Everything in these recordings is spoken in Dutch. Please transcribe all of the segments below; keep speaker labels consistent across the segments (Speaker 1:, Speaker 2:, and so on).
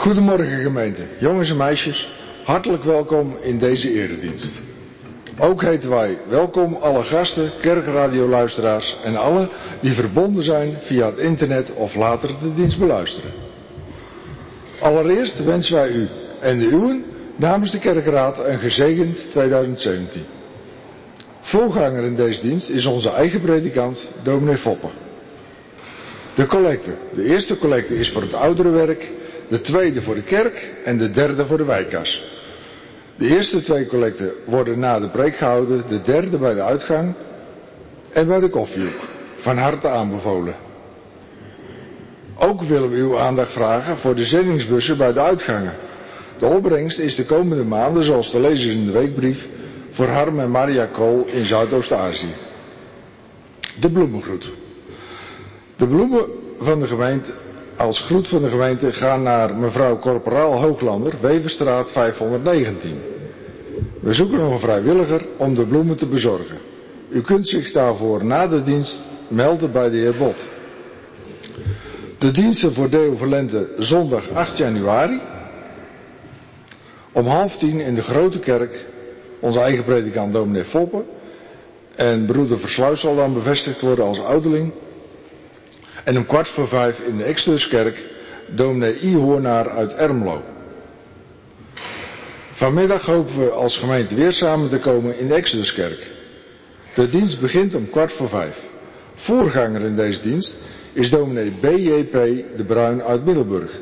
Speaker 1: Goedemorgen gemeente, jongens en meisjes, hartelijk welkom in deze eredienst. Ook heten wij welkom alle gasten, kerkradioluisteraars en alle die verbonden zijn via het internet of later de dienst beluisteren. Allereerst wensen wij u en de uwen namens de kerkraad een gezegend 2017. Voorganger in deze dienst is onze eigen predikant, dominee Foppe. De collecte. De eerste collecte is voor het ouderenwerk, de tweede voor de kerk en de derde voor de wijkkas. De eerste twee collecten worden na de preek gehouden, de derde bij de uitgang en bij de koffiehoek. Van harte aanbevolen. Ook willen we uw aandacht vragen voor de zendingsbussen bij de uitgangen. De opbrengst is de komende maanden, zoals te lezen is in de weekbrief, voor Harm en Maria Kool in Zuidoost-Azië. De bloemengroet. De bloemen van de gemeente, als groet van de gemeente, gaan naar mevrouw Corporaal Hooglander, Weverstraat 519. We zoeken nog een vrijwilliger om de bloemen te bezorgen. U kunt zich daarvoor na de dienst melden bij de heer Bot. De diensten voor Deo Valente zondag 8 januari. Om 9:30 in de grote kerk, onze eigen predikant dominee Foppe. En broeder Versluis zal dan bevestigd worden als ouderling. En om 4:15 in de Exoduskerk, dominee I. Hoornaar uit Ermelo. Vanmiddag hopen we als gemeente weer samen te komen in de Exoduskerk. De dienst begint om 4:15. Voorganger in deze dienst is dominee B.J.P. de Bruin uit Middelburg.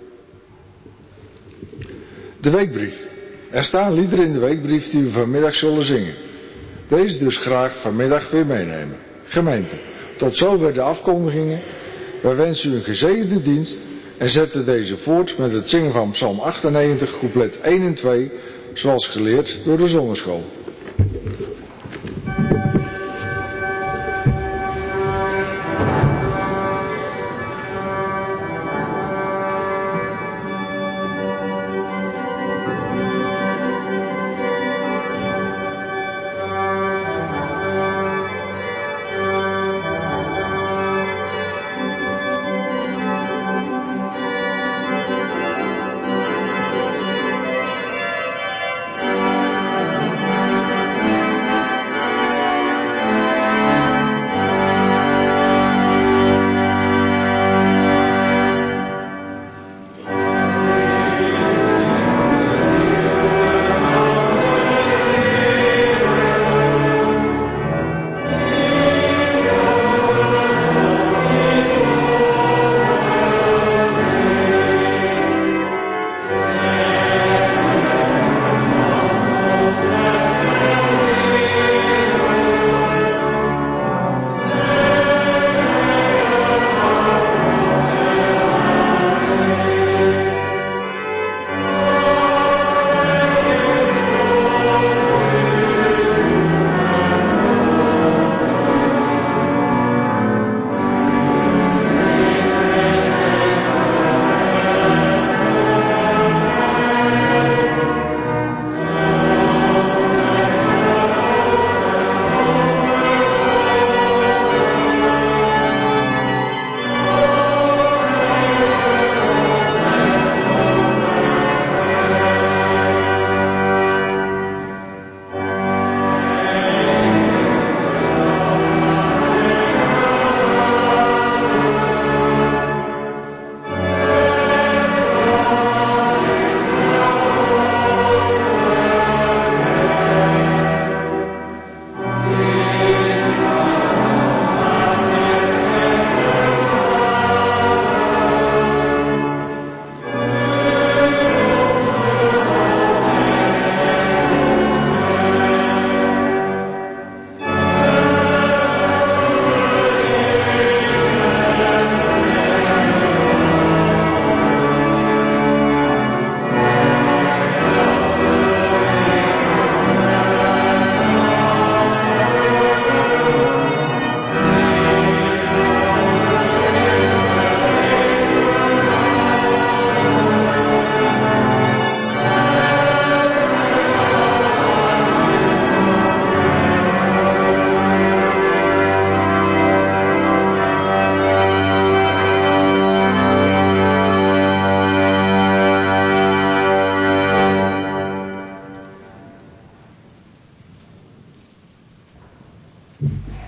Speaker 1: De weekbrief. Er staan liederen in de weekbrief die we vanmiddag zullen zingen. Deze dus graag vanmiddag weer meenemen. Gemeente, tot zover de afkondigingen. Wij wensen u een gezegende dienst en zetten deze voort met het zingen van Psalm 98, couplet 1 en 2, zoals geleerd door de zongeschool.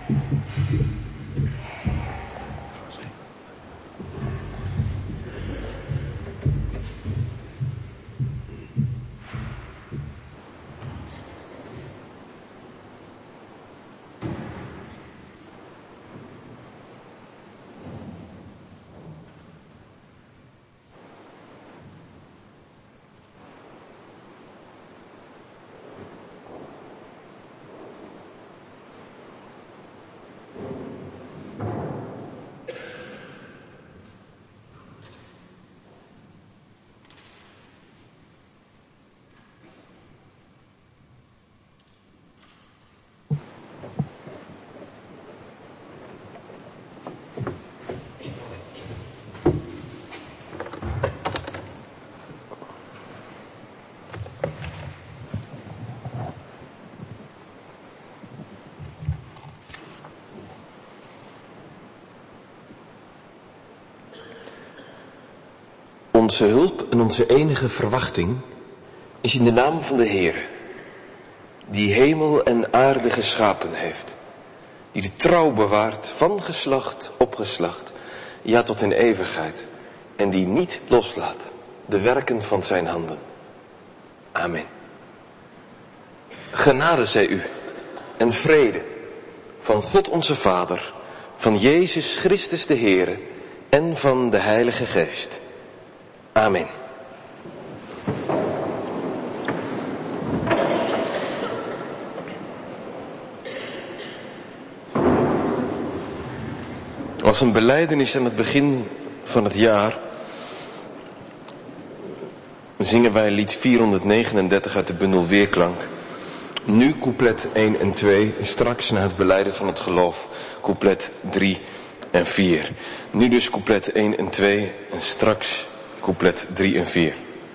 Speaker 2: Onze hulp en onze enige verwachting is in de naam van de Heere, die hemel en aarde geschapen heeft, die de trouw bewaart van geslacht op geslacht, ja tot in eeuwigheid, en die niet loslaat de werken van zijn handen. Amen. Genade zij u en vrede van God onze Vader, van Jezus Christus de Heere en van de Heilige Geest. Amen. Als een belijdenis aan het begin van het jaar zingen wij lied 439 uit de bundel Weerklank. Nu couplet 1 en 2, en straks na het belijden van het geloof couplet 3 en 4. Nu dus couplet 1 en 2 en straks couplet 3 en 4.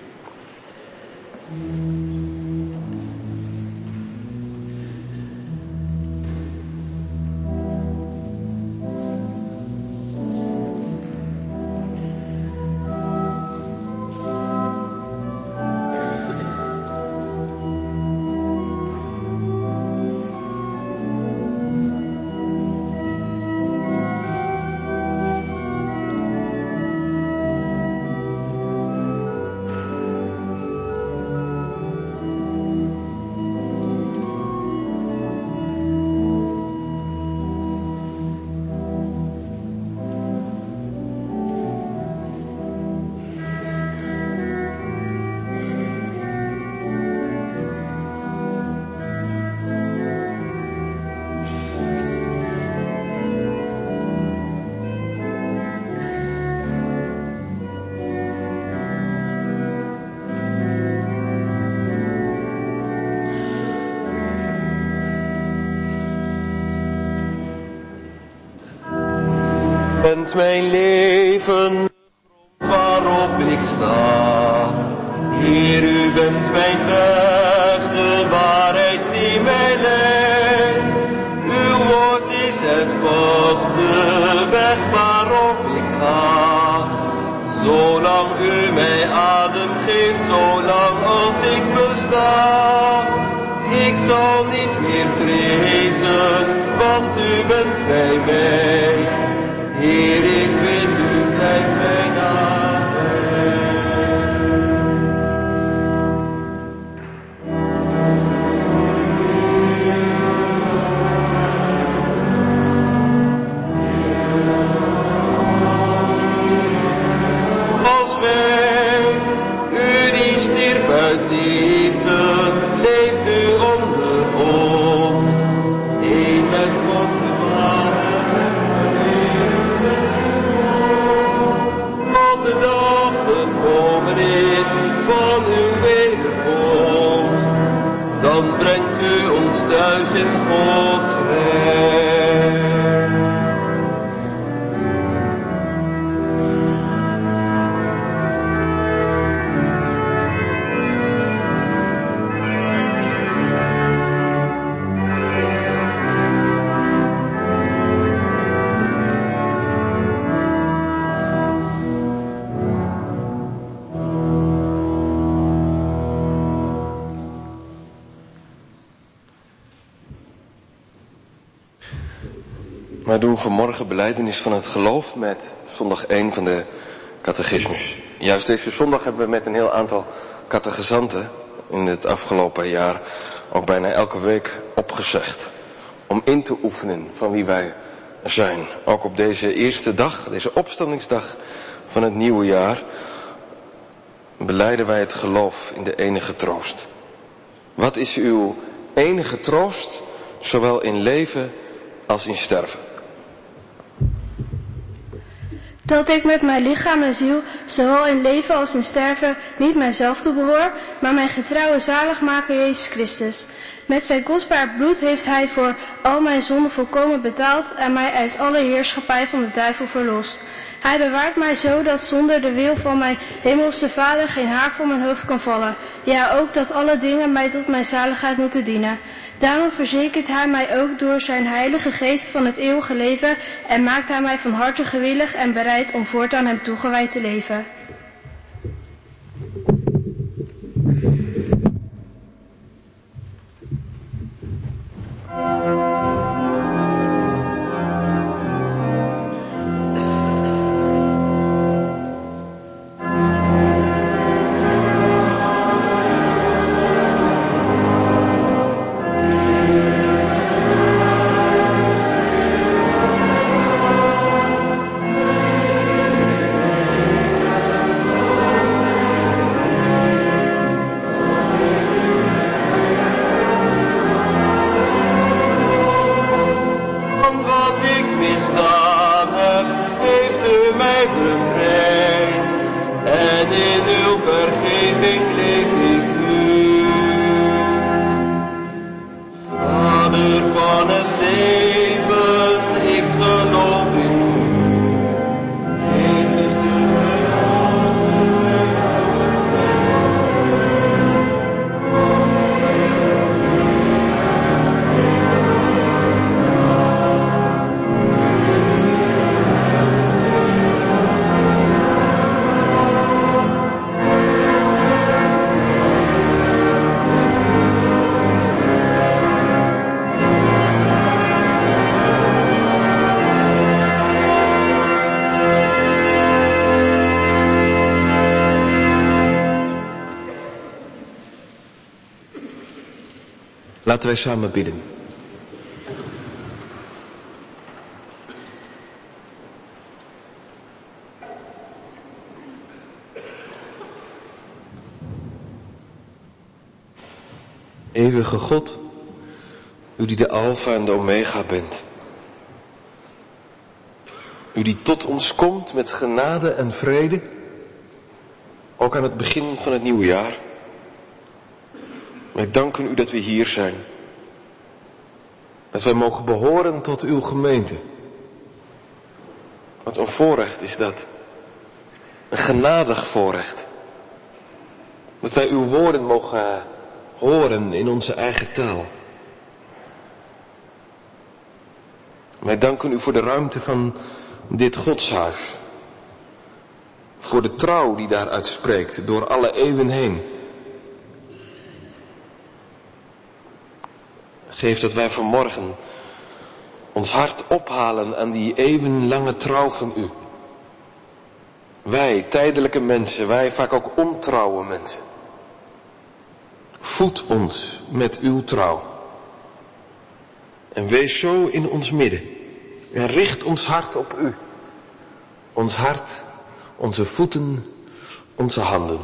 Speaker 3: Bent mijn leven de grond waarop ik sta. Heer, u bent mijn weg, de waarheid die mij leidt. Uw woord is het pad, de weg waarop ik ga. Zolang u mij adem geeft, zolang als ik besta. Ik zal niet meer vrezen, want u bent bij mij. Heer, ik bid u, blijf mij nabij. Als wij, u die stierf uit liefde, leeft nu onder ons. Eén met God de Vader.
Speaker 2: Wij doen vanmorgen belijdenis van het geloof met zondag 1 van de catechismus. Juist deze zondag hebben we met een heel aantal catechizanten in het afgelopen jaar ook bijna elke week opgezegd. Om in te oefenen van wie wij zijn. Ook op deze eerste dag, deze opstandingsdag van het nieuwe jaar, belijden wij het geloof in de enige troost. Wat is uw enige troost, zowel in leven als in sterven?
Speaker 4: Dat ik met mijn lichaam en ziel, zowel in leven als in sterven, niet mijzelf toebehoor, maar mijn getrouwe zaligmaker Jezus Christus. Met zijn kostbaar bloed heeft hij voor al mijn zonden volkomen betaald en mij uit alle heerschappij van de duivel verlost. Hij bewaart mij zo dat zonder de wil van mijn hemelse Vader geen haar van mijn hoofd kan vallen. Ja, ook dat alle dingen mij tot mijn zaligheid moeten dienen. Daarom verzekert hij mij ook door zijn heilige geest van het eeuwige leven en maakt hij mij van harte gewillig en bereid om voortaan hem toegewijd te leven.
Speaker 2: Laten wij samen bidden. Eeuwige God, u die de Alpha en de Omega bent. U die tot ons komt met genade en vrede, ook aan het begin van het nieuwe jaar. Wij danken u dat we hier zijn. Dat wij mogen behoren tot uw gemeente. Wat een voorrecht is dat. Een genadig voorrecht. Dat wij uw woorden mogen horen in onze eigen taal. Wij danken u voor de ruimte van dit godshuis. Voor de trouw die daaruit spreekt door alle eeuwen heen. Geef dat wij vanmorgen ons hart ophalen aan die eeuwenlange trouw van u. Wij, tijdelijke mensen, wij vaak ook ontrouwe mensen. Voed ons met uw trouw. En wees zo in ons midden. En richt ons hart op u. Ons hart, onze voeten, onze handen.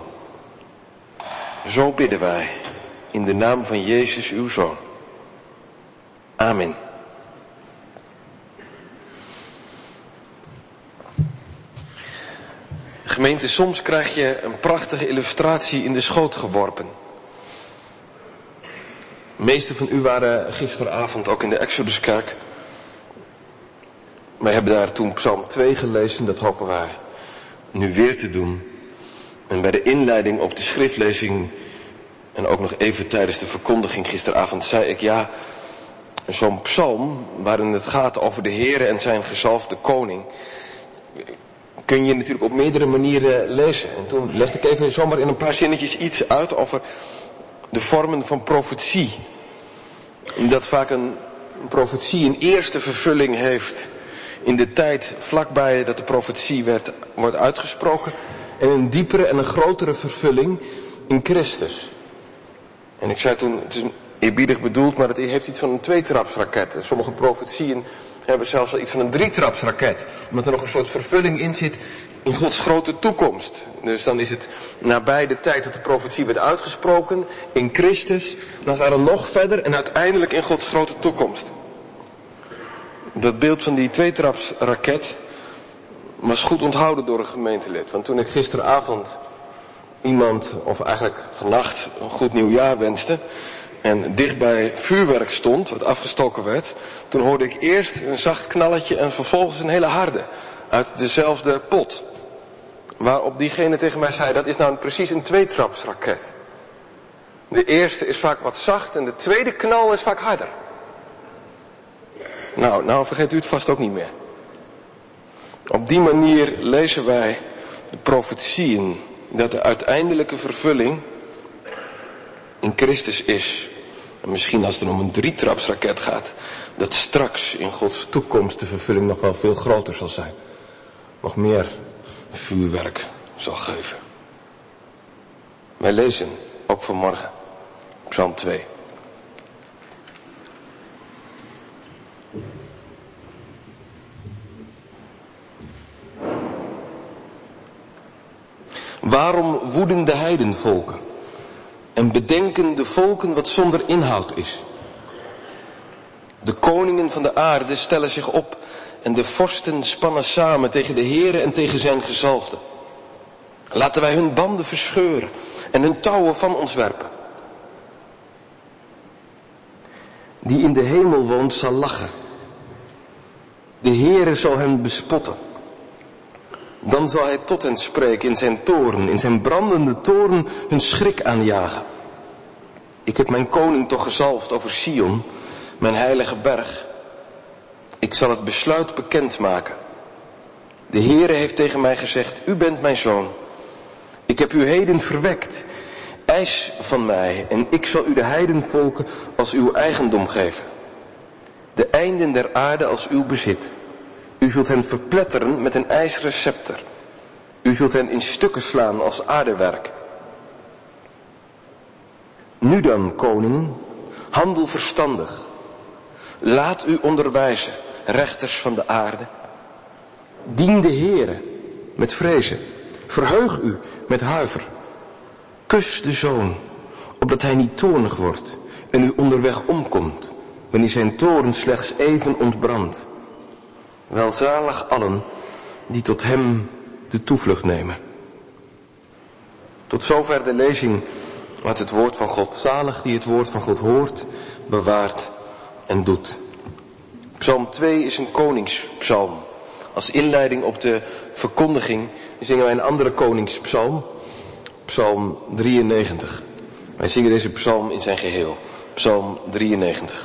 Speaker 2: Zo bidden wij in de naam van Jezus, uw Zoon. Amen. Gemeente, soms krijg je een prachtige illustratie in de schoot geworpen. De meeste van u waren gisteravond ook in de Exoduskerk. Wij hebben daar toen Psalm 2 gelezen, dat hopen wij nu weer te doen. En bij de inleiding op de schriftlezing en ook nog even tijdens de verkondiging gisteravond zei ik, ja, zo'n psalm waarin het gaat over de Heere en zijn gezalfde koning, kun je natuurlijk op meerdere manieren lezen. En toen legde ik even zomaar in een paar zinnetjes iets uit over de vormen van profetie. Dat vaak een een profetie een eerste vervulling heeft in de tijd vlakbij dat de profetie wordt uitgesproken. En een diepere en een grotere vervulling in Christus. En ik zei toen, het is eerbiedig bedoeld, maar het heeft iets van een tweetrapsraket. Sommige profetieën hebben zelfs wel iets van een drietrapsraket. Omdat er nog een soort vervulling in zit in Gods grote toekomst. Dus dan is het nabij de tijd dat de profetie werd uitgesproken, in Christus, dan gaat het nog verder en uiteindelijk in Gods grote toekomst. Dat beeld van die tweetrapsraket was goed onthouden door een gemeentelid. Want toen ik gisteravond iemand, of eigenlijk vannacht, een goed nieuwjaar wenste en dicht bij vuurwerk stond, wat afgestoken werd, toen hoorde ik eerst een zacht knalletje en vervolgens een hele harde uit dezelfde pot. Waarop diegene tegen mij zei, dat is nou precies een tweetrapsraket. De eerste is vaak wat zacht en de tweede knal is vaak harder. Nou vergeet u het vast ook niet meer. Op die manier lezen wij de profetieën dat de uiteindelijke vervulling in Christus is. En misschien als het om een drietrapsraket gaat, dat straks in Gods toekomst de vervulling nog wel veel groter zal zijn. Nog meer vuurwerk zal geven. Wij lezen ook vanmorgen Psalm 2. Waarom woeden de heidenvolken en bedenken de volken wat zonder inhoud is? De koningen van de aarde stellen zich op en de vorsten spannen samen tegen de Heere en tegen zijn gezalfde. Laten wij hun banden verscheuren en hun touwen van ons werpen. Die in de hemel woont zal lachen. De Heere zal hen bespotten. Dan zal hij tot hen spreken in zijn toorn, in zijn brandende toorn hun schrik aanjagen. Ik heb mijn koning toch gezalfd over Sion, mijn heilige berg. Ik zal het besluit bekendmaken. De Heere heeft tegen mij gezegd, u bent mijn zoon. Ik heb u heden verwekt. Eis van mij en ik zal u de heidenvolken als uw eigendom geven. De einden der aarde als uw bezit. U zult hen verpletteren met een ijzeren scepter. U zult hen in stukken slaan als aardewerk. Nu dan, koningen, handel verstandig. Laat u onderwijzen, rechters van de aarde. Dien de Heere met vrezen. Verheug u met huiver. Kus de zoon, opdat hij niet toornig wordt en u onderweg omkomt, wanneer zijn toorn slechts even ontbrandt. Welzalig allen die tot hem de toevlucht nemen. Tot zover de lezing uit het woord van God. Zalig die het woord van God hoort, bewaart en doet. Psalm 2 is een koningspsalm. Als inleiding op de verkondiging zingen wij een andere koningspsalm. Psalm 93. Wij zingen deze psalm in zijn geheel. Psalm 93.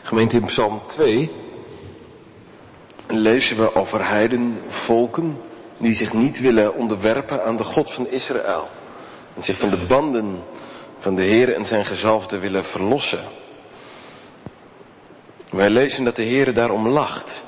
Speaker 2: Gemeente, in Psalm 2 lezen we over heiden, volken die zich niet willen onderwerpen aan de God van Israël. En zich van de banden van de Heer en zijn gezalfde willen verlossen. Wij lezen dat de Heer daarom lacht.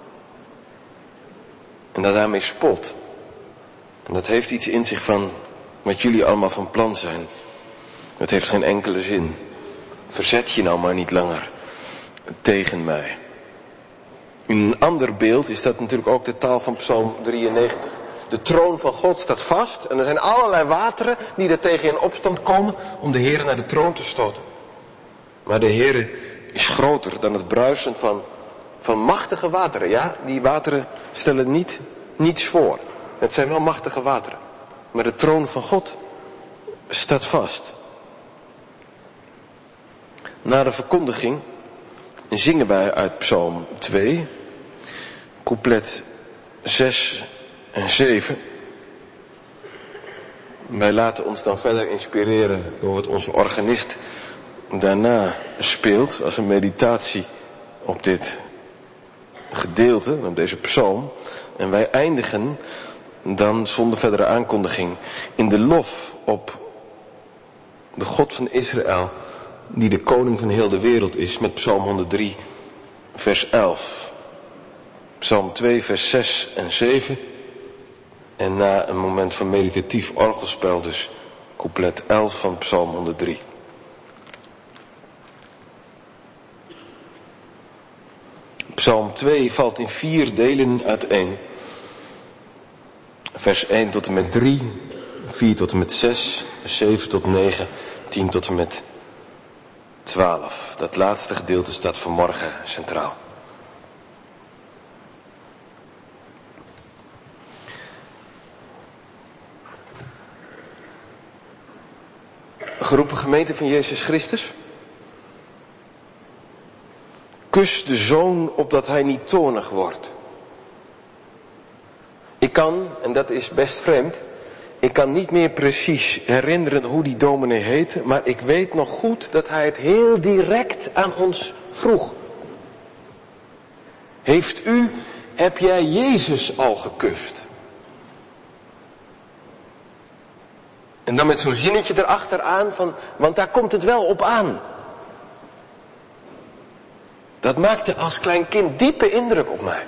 Speaker 2: En dat daarmee spot. En dat heeft iets in zich van wat jullie allemaal van plan zijn. Dat heeft geen enkele zin. Verzet je nou maar niet langer tegen mij. In een ander beeld is dat natuurlijk ook de taal van Psalm 93. De troon van God staat vast en er zijn allerlei wateren die er tegen in opstand komen om de Heer naar de troon te stoten. Maar de Heer is groter dan het bruisen van machtige wateren. Ja, die wateren stellen niets voor. Het zijn wel machtige wateren. Maar de troon van God staat vast. Na de verkondiging zingen wij uit Psalm 2, couplet 6 en 7. Wij laten ons dan verder inspireren door wat onze organist daarna speelt als een meditatie op dit gedeelte, op deze psalm. En wij eindigen dan zonder verdere aankondiging in de lof op de God van Israël, die de koning van heel de wereld is, met Psalm 103 vers 11. Psalm 2 vers 6 en 7. En na een moment van meditatief orgelspel dus couplet 11 van Psalm 103. Psalm 2 valt in 4 delen uiteen. Vers 1 tot en met 3, 4 tot en met 6, 7 tot 9, 10 tot en met 12. Dat laatste gedeelte staat vanmorgen centraal. Geroepen gemeente van Jezus Christus. Kus de Zoon opdat hij niet toornig wordt. Ik kan, en dat is best vreemd, ik kan niet meer precies herinneren hoe die dominee heette, maar ik weet nog goed dat hij het heel direct aan ons vroeg. Heb jij Jezus al gekust? En dan met zo'n zinnetje erachteraan van, want daar komt het wel op aan. Dat maakte als klein kind diepe indruk op mij.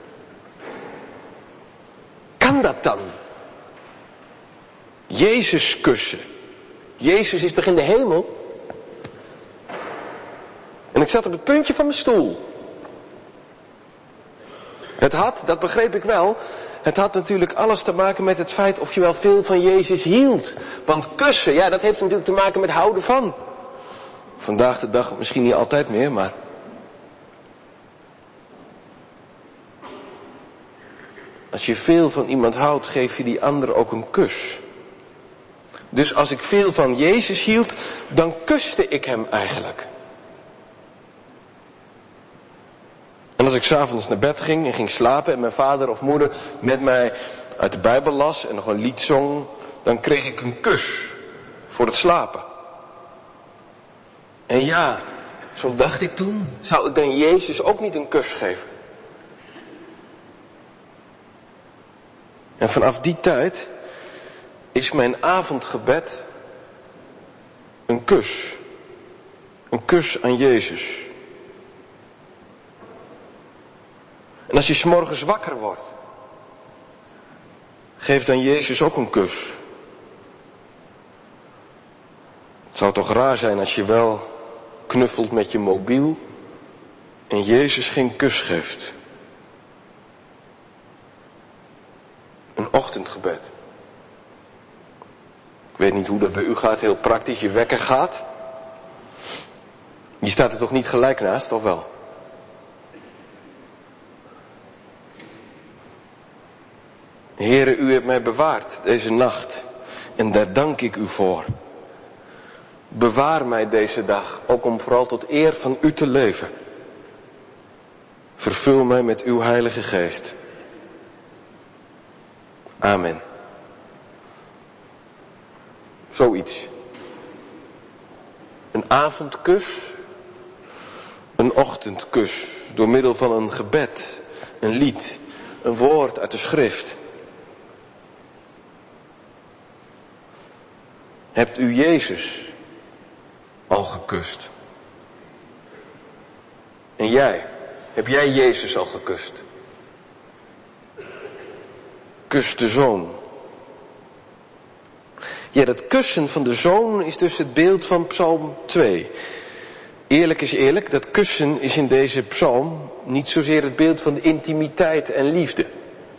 Speaker 2: Kan dat dan? Jezus kussen. Jezus is toch in de hemel? En ik zat op het puntje van mijn stoel. Het had, dat begreep ik wel, het had natuurlijk alles te maken met het feit of je wel veel van Jezus hield. Want kussen, ja, dat heeft natuurlijk te maken met houden van. Vandaag de dag misschien niet altijd meer, maar als je veel van iemand houdt, geef je die ander ook een kus. Dus als ik veel van Jezus hield, dan kuste ik hem eigenlijk. En als ik 's avonds naar bed ging en ging slapen en mijn vader of moeder met mij uit de Bijbel las en nog een lied zong, dan kreeg ik een kus voor het slapen. En ja, zo dacht ik toen, zou ik dan Jezus ook niet een kus geven? En vanaf die tijd is mijn avondgebed een kus. Een kus aan Jezus. En als je 's morgens wakker wordt, geef dan Jezus ook een kus. Het zou toch raar zijn als je wel knuffelt met je mobiel en Jezus geen kus geeft. Een ochtendgebed. Ik weet niet hoe dat bij u gaat, heel praktisch. Je wekker gaat. Je staat er toch niet gelijk naast, of wel? Heere, u hebt mij bewaard deze nacht. En daar dank ik u voor. Bewaar mij deze dag, ook om vooral tot eer van u te leven. Vervul mij met uw Heilige Geest. Amen. Zoiets. Een avondkus. Een Een ochtendkus door middel van een gebed, een lied, een woord uit de schrift. Hebt u Jezus al gekust? En jij, heb jij Jezus al gekust? Kus de Zoon. Ja, dat kussen van de Zoon is dus het beeld van Psalm 2. Eerlijk is eerlijk, dat kussen is in deze psalm niet zozeer het beeld van de intimiteit en liefde.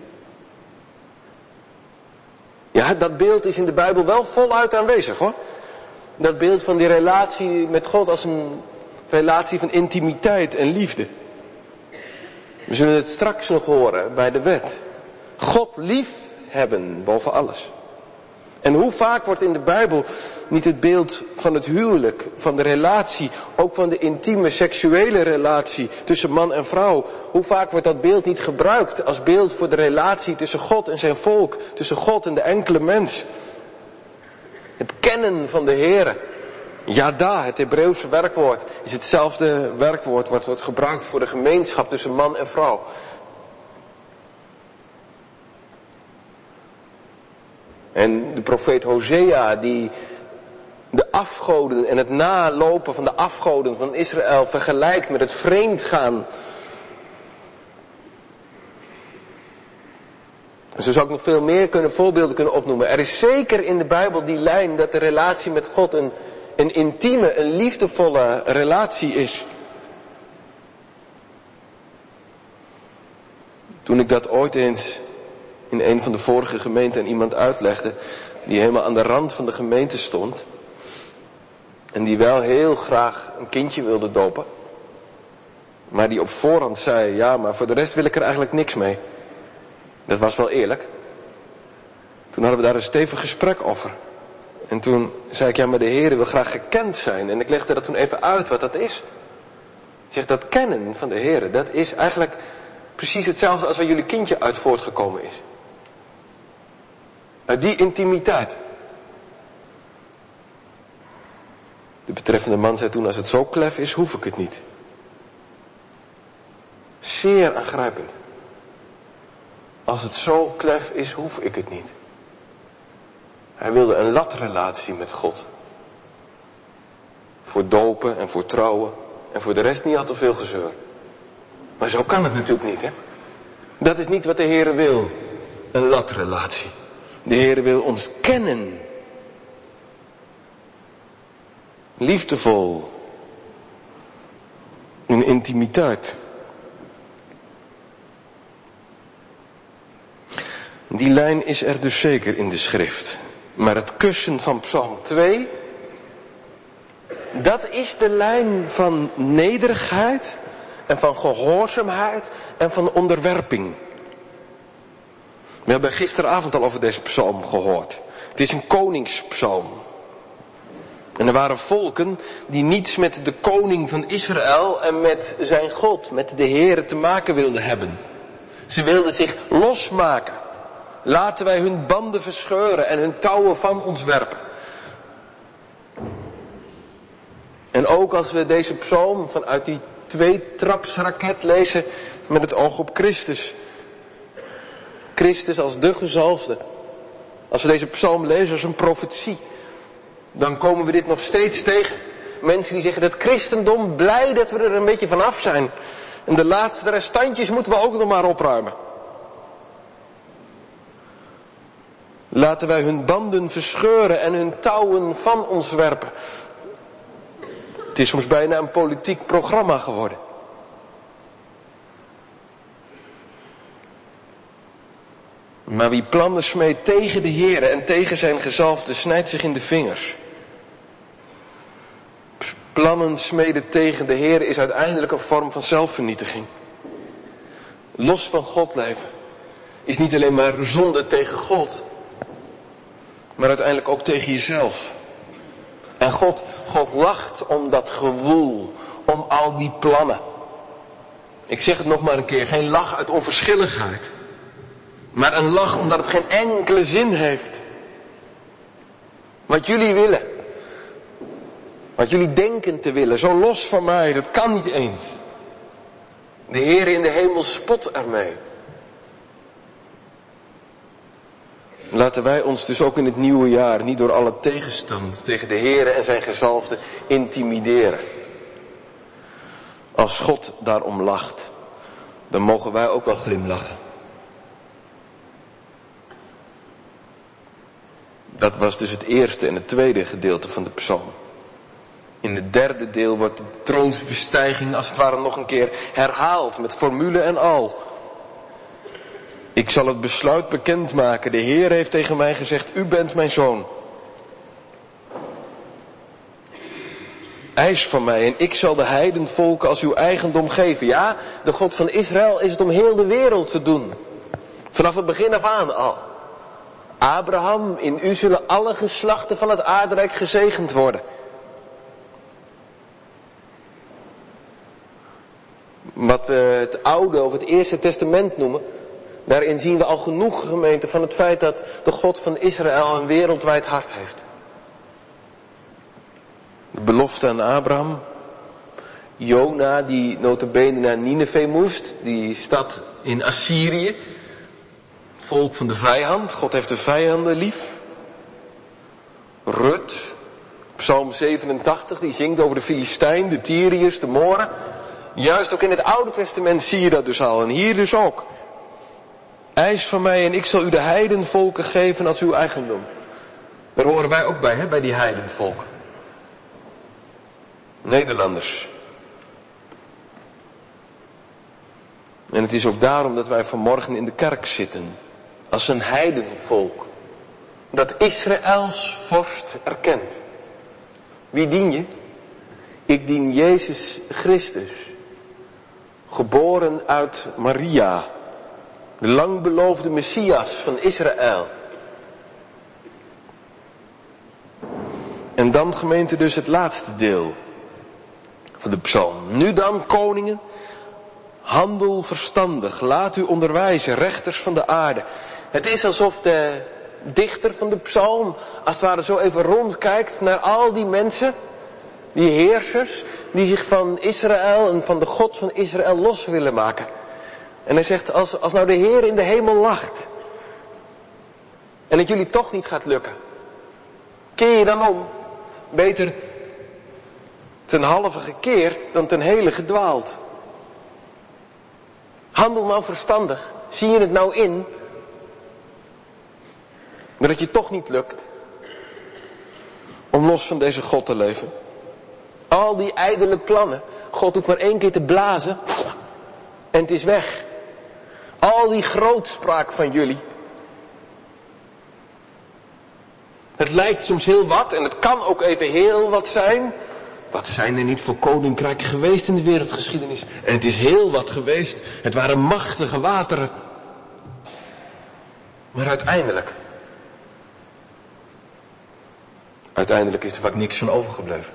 Speaker 2: Ja, dat beeld is in de Bijbel wel voluit aanwezig hoor. Dat beeld van die relatie met God als een relatie van intimiteit en liefde. We zullen het straks nog horen bij de wet. God lief hebben boven alles. En hoe vaak wordt in de Bijbel niet het beeld van het huwelijk, van de relatie, ook van de intieme seksuele relatie tussen man en vrouw, hoe vaak wordt dat beeld niet gebruikt als beeld voor de relatie tussen God en zijn volk, tussen God en de enkele mens. Het kennen van de Heere. Yada, het Hebreeuwse werkwoord, is hetzelfde werkwoord wat wordt gebruikt voor de gemeenschap tussen man en vrouw. En de profeet Hosea die de afgoden en het nalopen van de afgoden van Israël vergelijkt met het vreemdgaan. En zo zou ik nog veel meer voorbeelden kunnen opnoemen. Er is zeker in de Bijbel die lijn dat de relatie met God een intieme, een liefdevolle relatie is. Toen ik dat ooit eens in een van de vorige gemeenten aan iemand uitlegde, die helemaal aan de rand van de gemeente stond, en die wel heel graag een kindje wilde dopen, maar die op voorhand zei, ja, maar voor de rest wil ik er eigenlijk niks mee. Dat was wel eerlijk. Toen hadden we daar een stevig gesprek over. En toen zei ik, ja, maar de Heer wil graag gekend zijn. En ik legde dat toen even uit wat dat is. Ik zeg, dat kennen van de Heer, dat is eigenlijk precies hetzelfde als waar jullie kindje uit voortgekomen is. Uit die intimiteit. De betreffende man zei toen, als het zo klef is, hoef ik het niet. Zeer aangrijpend. Als het zo klef is, hoef ik het niet. Hij wilde een latrelatie met God. Voor dopen en voor trouwen. En voor de rest niet al te veel gezeur. Maar zo kan het natuurlijk niet, hè. Dat is niet wat de Heere wil. Een latrelatie. De Heere wil ons kennen. Liefdevol. In intimiteit. Die lijn is er dus zeker in de schrift. Maar het kussen van Psalm 2, dat is de lijn van nederigheid en van gehoorzaamheid en van onderwerping. We hebben gisteravond al over deze psalm gehoord. Het is een koningspsalm. En er waren volken die niets met de koning van Israël en met zijn God, met de Heere te maken wilden hebben. Ze wilden zich losmaken. Laten wij hun banden verscheuren en hun touwen van ons werpen. En ook als we deze psalm vanuit die 2-trapsraket lezen met het oog op Christus. Christus als de gezalfde. Als we deze psalm lezen als een profetie, dan komen we dit nog steeds tegen. Mensen die zeggen dat christendom, blij dat we er een beetje vanaf zijn. En de laatste restantjes moeten we ook nog maar opruimen. Laten wij hun banden verscheuren en hun touwen van ons werpen. Het is soms bijna een politiek programma geworden. Maar wie plannen smeedt tegen de Heere en tegen zijn gezalfde, snijdt zich in de vingers. Plannen smeden tegen de Heere is uiteindelijk een vorm van zelfvernietiging. Los van God leven is niet alleen maar zonde tegen God, maar uiteindelijk ook tegen jezelf. En God lacht om dat gewoel, om al die plannen. Ik zeg het nog maar een keer, geen lach uit onverschilligheid. Maar een lach omdat het geen enkele zin heeft. Wat jullie willen. Wat jullie denken te willen, zo los van mij, dat kan niet eens. De Heer in de hemel spot ermee. Laten wij ons dus ook in het nieuwe jaar niet door alle tegenstand tegen de Heer en zijn gezalfde intimideren. Als God daarom lacht, dan mogen wij ook wel glimlachen. Dat was dus het eerste en het tweede gedeelte van de psalm. In het derde deel wordt de troonsbestijging als het ware nog een keer herhaald met formule en al. Ik zal het besluit bekendmaken. De Heer heeft tegen mij gezegd, u bent mijn zoon. Eis van mij en ik zal de heidenvolken als uw eigendom geven. Ja, de God van Israël is het om heel de wereld te doen. Vanaf het begin af aan al. Abraham, in u zullen alle geslachten van het aardrijk gezegend worden. Wat we het Oude of het Eerste Testament noemen, daarin zien we al genoeg, gemeente, van het feit dat de God van Israël een wereldwijd hart heeft. De belofte aan Abraham. Jona, die nota bene naar Nineve moest, die stad in Assyrië. Volk van de vijand, God heeft de vijanden lief. Rut, Psalm 87, die zingt over de Filistijn, de Tyriërs, de Moren. Juist ook in het Oude Testament zie je dat dus al, en hier dus ook. Eis van mij en ik zal u de heidenvolken geven als uw eigendom. Daar horen wij ook bij, hè, bij die heidenvolken. Nederlanders. En het is ook daarom dat wij vanmorgen in de kerk zitten. Als een heidenvolk. Dat Israëls vorst erkent. Wie dien je? Ik dien Jezus Christus. Geboren uit Maria. De lang beloofde Messias van Israël. En dan, gemeente, dus het laatste deel van de psalm. Nu dan, koningen, handel verstandig, laat u onderwijzen, rechters van de aarde. Het is alsof de dichter van de psalm als het ware zo even rondkijkt naar al die mensen, die heersers, die zich van Israël en van de God van Israël los willen maken. En hij zegt, als nou de Heer in de hemel lacht en het jullie toch niet gaat lukken, keer je dan om. Beter ten halve gekeerd dan ten hele gedwaald. Handel nou verstandig. Zie je het nou in dat het je toch niet lukt om los van deze God te leven? Al die ijdele plannen. God hoeft maar 1 keer te blazen en het is weg. Al die grootspraak van jullie. Het lijkt soms heel wat en het kan ook even heel wat zijn. Wat zijn er niet voor koninkrijken geweest in de wereldgeschiedenis? En het is heel wat geweest. Het waren machtige wateren. Maar uiteindelijk is er vaak niks van overgebleven.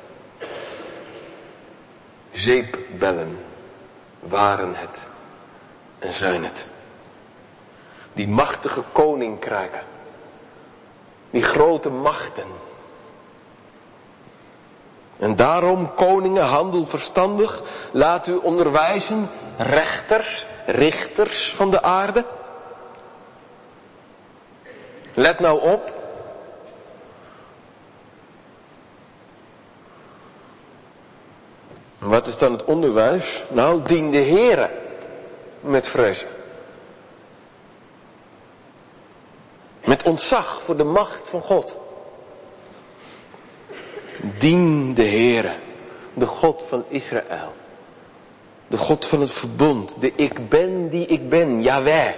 Speaker 2: Zeepbellen waren het en zijn het. Die machtige koninkrijken. Die grote machten. En daarom, koningen, handel verstandig, laat u onderwijzen, rechters, richters van de aarde. Let nou op. Wat is dan het onderwijs? Nou, dien de Heere met vrezen. Met ontzag voor de macht van God. Dien de Heere, de God van Israël. De God van het verbond, de ik ben die ik ben, Yahweh.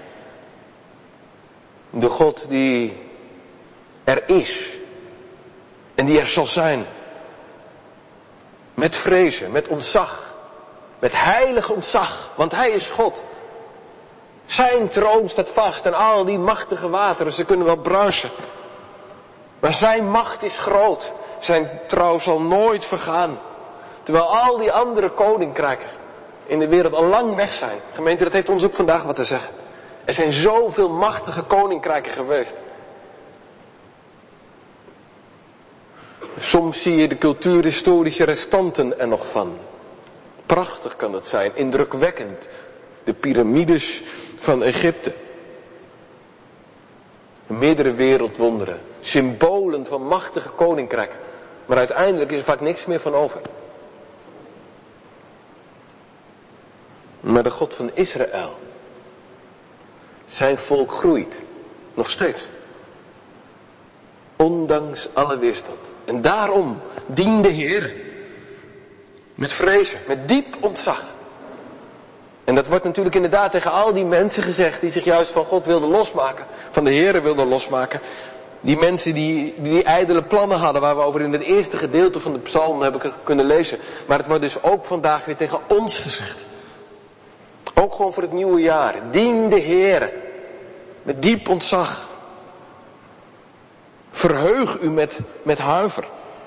Speaker 2: De God die er is en die er zal zijn. Met vrezen, met ontzag, met heilige ontzag, want Hij is God. Zijn troon staat vast en al die machtige wateren, ze kunnen wel bruisen. Maar zijn macht is groot. Zijn trouw zal nooit vergaan. Terwijl al die andere koninkrijken in de wereld al lang weg zijn. Gemeente, dat heeft ons ook vandaag wat te zeggen. Er zijn zoveel machtige koninkrijken geweest. Soms zie je de cultuurhistorische restanten er nog van. Prachtig kan dat zijn, indrukwekkend. De piramides van Egypte. Meerdere wereldwonderen. Symbolen van machtige koninkrijken. Maar uiteindelijk is er vaak niks meer van over. Maar de God van Israël. Zijn volk groeit. Nog steeds. Ondanks alle weerstand. En daarom dient de Heer. Met vrezen, met diep ontzag. En dat wordt natuurlijk inderdaad tegen al die mensen gezegd die zich juist van God wilden losmaken. Van de Heere wilden losmaken. Die mensen die ijdele plannen hadden, waar we over in het eerste gedeelte van de psalm hebben kunnen lezen. Maar het wordt dus ook vandaag weer tegen ons gezegd. Ook gewoon voor het nieuwe jaar. Dien de Heere. Met diep ontzag. Verheug u met huiver.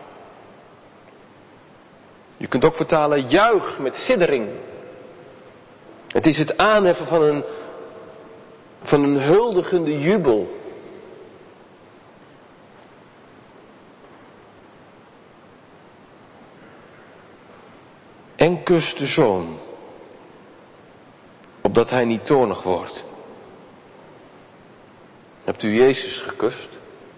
Speaker 2: Je kunt ook vertalen, juich met siddering. Het is het aanheffen van een huldigende jubel. En kus de Zoon, opdat hij niet toornig wordt. Hebt u Jezus gekust?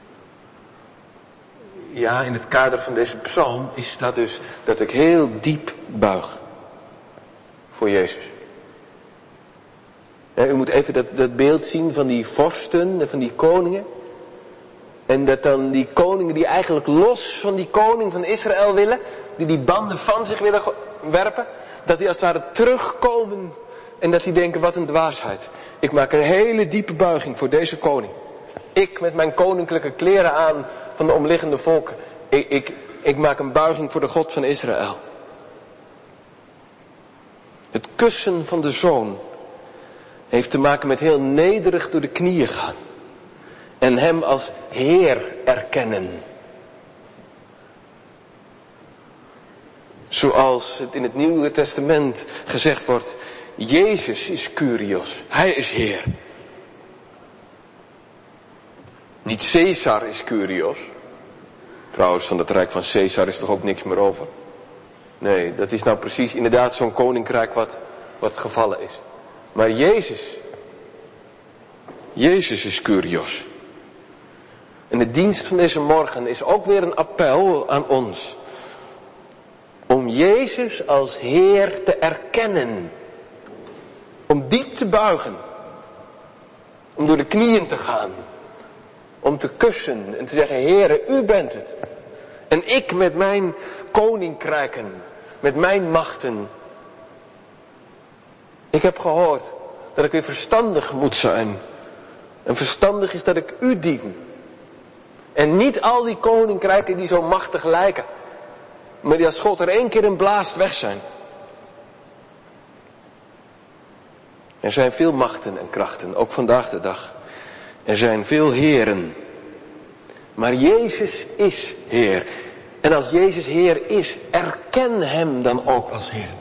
Speaker 2: Ja, in het kader van deze psalm is dat dus dat ik heel diep buig voor Jezus. Ja, u moet even dat beeld zien van die vorsten en van die koningen. En dat dan die koningen die eigenlijk los van die koning van Israël willen, die banden van zich willen werpen, dat die als het ware terugkomen en dat die denken, wat een dwaasheid. Ik maak een hele diepe buiging voor deze koning. Ik met mijn koninklijke kleren aan van de omliggende volken. Ik maak een buiging voor de God van Israël. Het kussen van de Zoon heeft te maken met heel nederig door de knieën gaan. En hem als Heer erkennen. Zoals het in het Nieuwe Testament gezegd wordt, Jezus is Kyrios, hij is Heer. Niet Caesar is Kyrios. Trouwens, van het rijk van Caesar is toch ook niks meer over. Nee, dat is nou precies inderdaad zo'n koninkrijk wat gevallen is. Maar Jezus is Kyrios. En de dienst van deze morgen is ook weer een appel aan ons. Om Jezus als Heer te erkennen. Om diep te buigen. Om door de knieën te gaan. Om te kussen en te zeggen, Heere, u bent het. En ik met mijn koninkrijken, met mijn machten. Ik heb gehoord dat ik weer verstandig moet zijn. En verstandig is dat ik u dien. En niet al die koninkrijken die zo machtig lijken. Maar die als God er 1 keer in blaast weg zijn. Er zijn veel machten en krachten, ook vandaag de dag. Er zijn veel heren. Maar Jezus is Heer. En als Jezus Heer is, erken hem dan ook als Heer.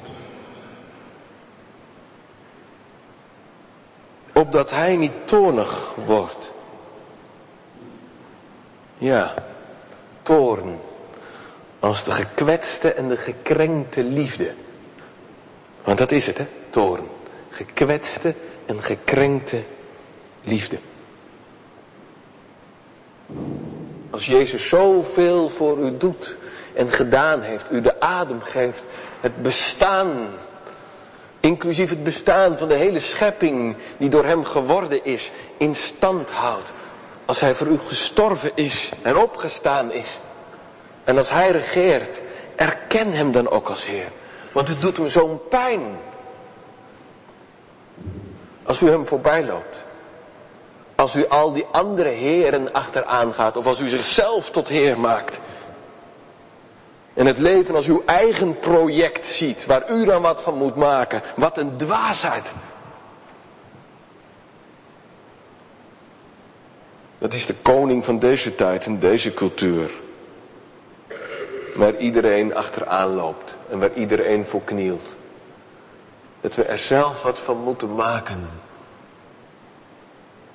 Speaker 2: Opdat hij niet toornig wordt. Ja, toorn. Als de gekwetste en de gekrenkte liefde. Want dat is het, hè, toorn. Gekwetste en gekrenkte liefde. Als Jezus zoveel voor u doet en gedaan heeft, u de adem geeft, het bestaan, inclusief het bestaan van de hele schepping die door hem geworden is, in stand houdt. Als hij voor u gestorven is en opgestaan is. En als hij regeert, erken hem dan ook als Heer. Want het doet hem zo'n pijn. Als u hem voorbij loopt. Als u al die andere heren achteraan gaat. Of als u zichzelf tot Heer maakt. En het leven als uw eigen project ziet. Waar u dan wat van moet maken. Wat een dwaasheid. Dat is de koning van deze tijd en deze cultuur. Waar iedereen achteraan loopt. En waar iedereen voor knielt. Dat we er zelf wat van moeten maken.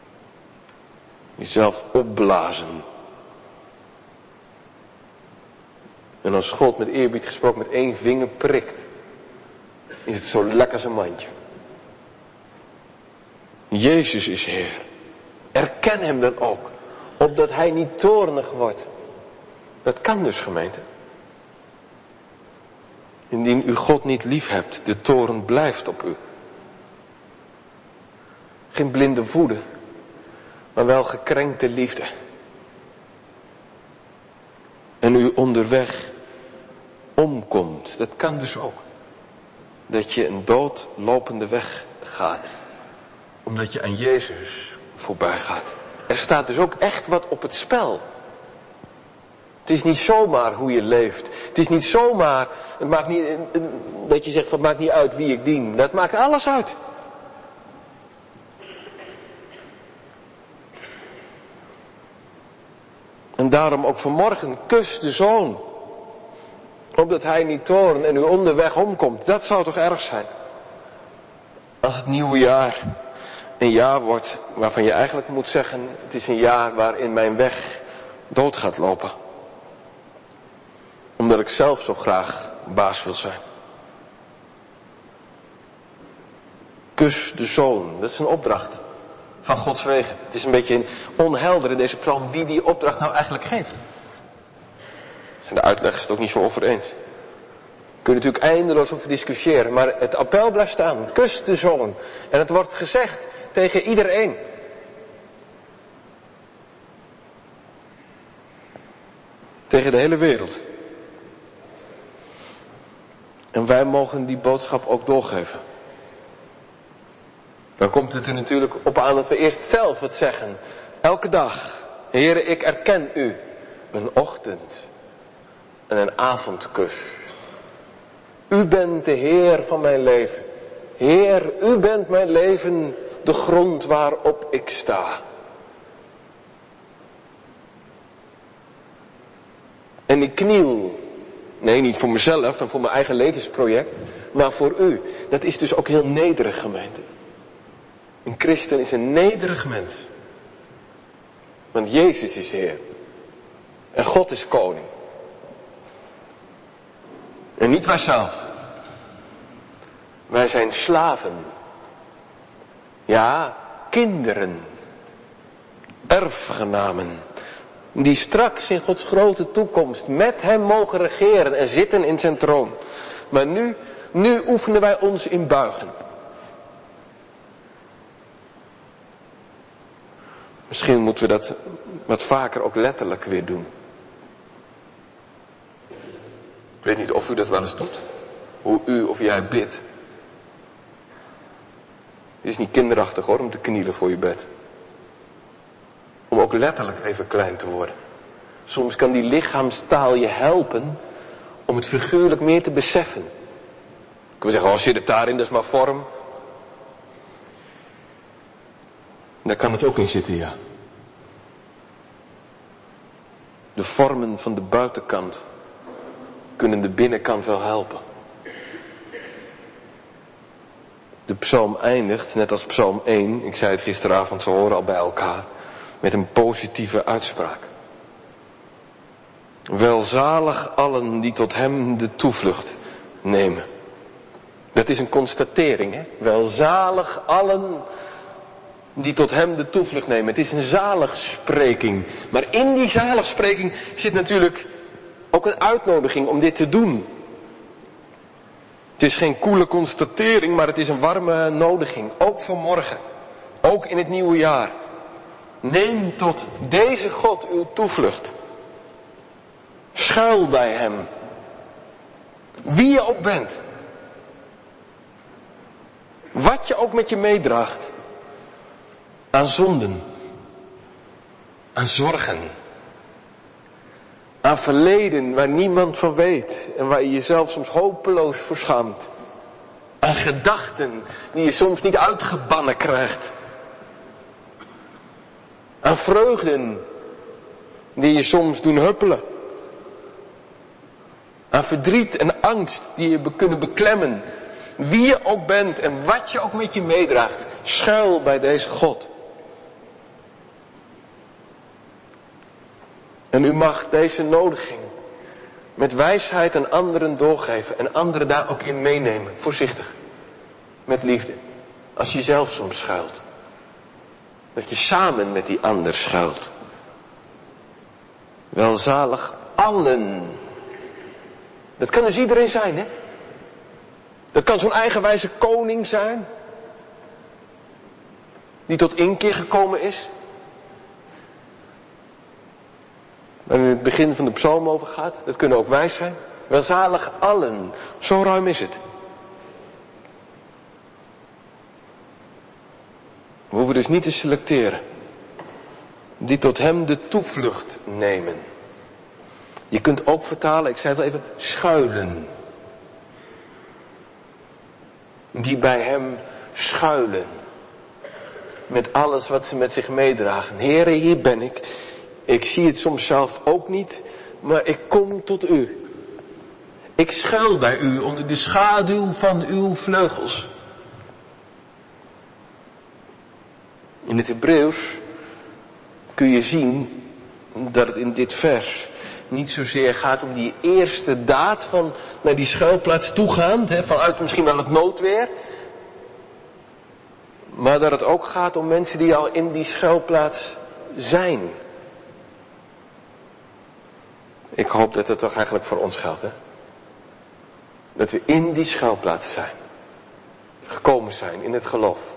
Speaker 2: Jezelf opblazen. En als God met eerbied gesproken met 1 vinger prikt, is het zo lekker als een mandje. Jezus is Heer. Erken hem dan ook, opdat hij niet toornig wordt. Dat kan dus, gemeente. Indien u God niet lief hebt, de toorn blijft op u. Geen blinde woede, maar wel gekrenkte liefde. En u onderweg omkomt. Dat kan dus ook. Dat je een doodlopende weg gaat. Omdat je aan Jezus voorbij gaat. Er staat dus ook echt wat op het spel. Het is niet zomaar hoe je leeft. Het is niet zomaar, het maakt niet, dat je zegt van het maakt niet uit wie ik dien. Dat maakt alles uit. En daarom ook vanmorgen, kus de Zoon. Opdat hij niet toorn en u onderweg omkomt. Dat zou toch erg zijn. Als het nieuwe jaar een jaar wordt waarvan je eigenlijk moet zeggen, het is een jaar waarin mijn weg dood gaat lopen. Omdat ik zelf zo graag baas wil zijn. Kus de Zoon, dat is een opdracht van Gods wegen. Het is een beetje onhelder in deze psalm wie die opdracht nou eigenlijk geeft. Zijn de uitleggers het ook niet zo over eens. Kun je natuurlijk eindeloos over discussiëren, maar het appel blijft staan. Kus de Zoon. En het wordt gezegd tegen iedereen. Tegen de hele wereld. En wij mogen die boodschap ook doorgeven. Dan komt het er natuurlijk op aan dat we eerst zelf het zeggen. Elke dag. Heere, ik erken u. Een ochtend en een avondkus. U bent de Heer van mijn leven. Heer, u bent mijn leven, de grond waarop ik sta. En ik kniel. Nee, niet voor mezelf en voor mijn eigen levensproject, maar voor u. Dat is dus ook heel nederig, gemeente. Een christen is een nederig mens. Want Jezus is Heer. En God is koning. En niet wij zelf. Wij zijn slaven. Ja, kinderen. Erfgenamen. Die straks in Gods grote toekomst met hem mogen regeren en zitten in zijn troon. Maar nu oefenen wij ons in buigen. Misschien moeten we dat wat vaker ook letterlijk weer doen. Ik weet niet of u dat wel eens doet. Hoe u of jij bidt. Het is niet kinderachtig hoor, om te knielen voor je bed. Om ook letterlijk even klein te worden. Soms kan die lichaamstaal je helpen om het figuurlijk meer te beseffen. Ik wil zeggen, zit het daarin, dat is maar vorm. Daar kan het ook in zitten, ja. De vormen van de buitenkant kunnen de binnenkant wel helpen. De psalm eindigt, net als psalm 1, ik zei het gisteravond, ze horen al bij elkaar, met een positieve uitspraak. Welzalig allen die tot hem de toevlucht nemen. Dat is een constatering, hè? Welzalig allen die tot hem de toevlucht nemen. Het is een zaligspreking. Maar in die zaligspreking zit natuurlijk ook een uitnodiging om dit te doen. Het is geen koele constatering, maar het is een warme nodiging. Ook vanmorgen. Ook in het nieuwe jaar. Neem tot deze God uw toevlucht. Schuil bij hem. Wie je ook bent. Wat je ook met je meedraagt. Aan zonden. Aan zorgen. Aan verleden waar niemand van weet. En waar je jezelf soms hopeloos voor schaamt. Aan gedachten die je soms niet uitgebannen krijgt. Aan vreugden die je soms doen huppelen. Aan verdriet en angst die je kunnen beklemmen. Wie je ook bent en wat je ook met je meedraagt. Schuil bij deze God. En u mag deze nodiging Met wijsheid aan anderen doorgeven en anderen daar ook in meenemen. Voorzichtig. Met liefde. Als je zelf soms schuilt. Dat je samen met die ander schuilt. Welzalig allen. Dat kan dus iedereen zijn, hè? Dat kan zo'n eigenwijze koning zijn. Die tot inkeer gekomen is. Waar in het begin van de psalm over gaat. Dat kunnen ook wij zijn. Welzalig allen. Zo ruim is het. We hoeven dus niet te selecteren. Die tot hem de toevlucht nemen. Je kunt ook vertalen, ik zei het al even, schuilen. Die bij hem schuilen. Met alles wat ze met zich meedragen. Heere, hier ben ik. Ik zie het soms zelf ook niet, maar ik kom tot u. Ik schuil bij u onder de schaduw van uw vleugels. In het Hebreeuws kun je zien dat het in dit vers niet zozeer gaat om die eerste daad van naar die schuilplaats toegaan, vanuit misschien wel het noodweer. Maar dat het ook gaat om mensen die al in die schuilplaats zijn. Ik hoop dat het toch eigenlijk voor ons geldt, hè? Dat we in die schuilplaats zijn. Gekomen zijn in het geloof.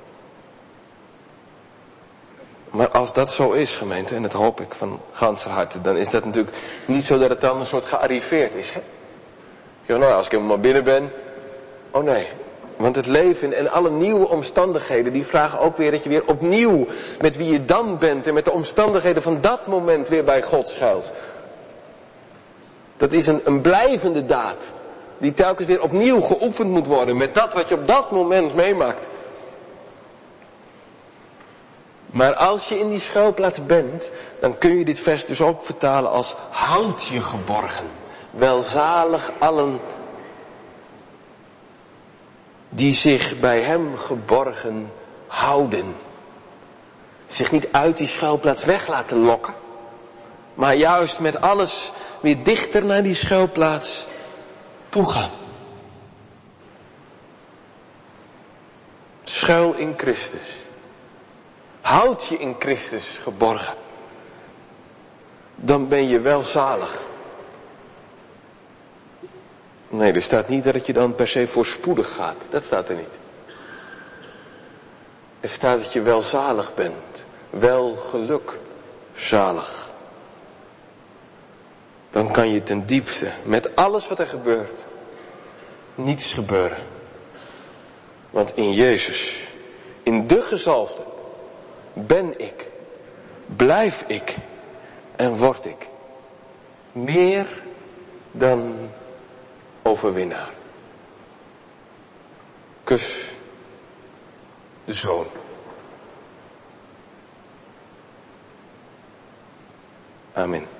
Speaker 2: Maar als dat zo is, gemeente, en dat hoop ik van ganser harte, dan is dat natuurlijk niet zo dat het dan een soort gearriveerd is, hè? Ja, nou, als ik helemaal binnen ben, oh nee. Want het leven en alle nieuwe omstandigheden, die vragen ook weer dat je weer opnieuw met wie je dan bent en met de omstandigheden van dat moment weer bij God schuilt. Dat is een blijvende daad, die telkens weer opnieuw geoefend moet worden met dat wat je op dat moment meemaakt. Maar als je in die schuilplaats bent, dan kun je dit vers dus ook vertalen als houd je geborgen. Welzalig allen die zich bij hem geborgen houden. Zich niet uit die schuilplaats weg laten lokken, maar juist met alles weer dichter naar die schuilplaats toegaan. Schuil in Christus. Houd je in Christus geborgen. Dan ben je welzalig. Nee, er staat niet dat het je dan per se voorspoedig gaat. Dat staat er niet. Er staat dat je welzalig bent. Welgelukzalig. Dan kan je ten diepste, met alles wat er gebeurt, niets gebeuren. Want in Jezus, in de gezalfde, ben ik, blijf ik en word ik meer dan overwinnaar. Kus de Zoon. Amen.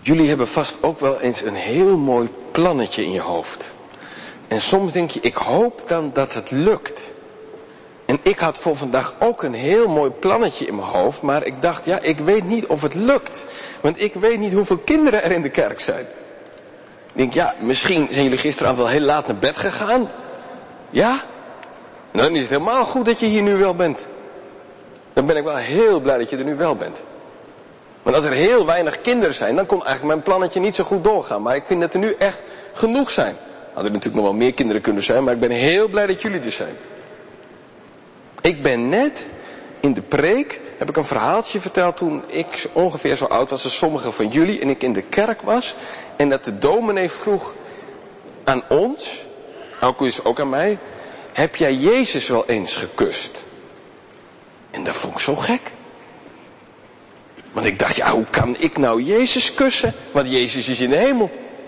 Speaker 2: Jullie hebben vast ook wel eens een heel mooi plannetje in je hoofd. En soms denk je, ik hoop dan dat het lukt. En ik had voor vandaag ook een heel mooi plannetje in mijn hoofd. Maar ik dacht, ja, ik weet niet of het lukt. Want ik weet niet hoeveel kinderen er in de kerk zijn. Ik denk, ja, misschien zijn jullie gisteravond wel heel laat naar bed gegaan. Ja? Nou, dan is het helemaal goed dat je hier nu wel bent. Dan ben ik wel heel blij dat je er nu wel bent. Want als er heel weinig kinderen zijn, dan kon eigenlijk mijn plannetje niet zo goed doorgaan. Maar ik vind dat er nu echt genoeg zijn. Hadden er natuurlijk nog wel meer kinderen kunnen zijn, maar ik ben heel blij dat jullie er zijn. Ik ben net in de preek, heb ik een verhaaltje verteld toen ik ongeveer zo oud was als sommigen van jullie. En ik in de kerk was. En dat de dominee vroeg aan ons, ook aan mij, heb jij Jezus wel eens gekust? En dat vond ik zo gek. Want ik dacht, ja, hoe kan ik nou Jezus kussen? Want Jezus is in de hemel.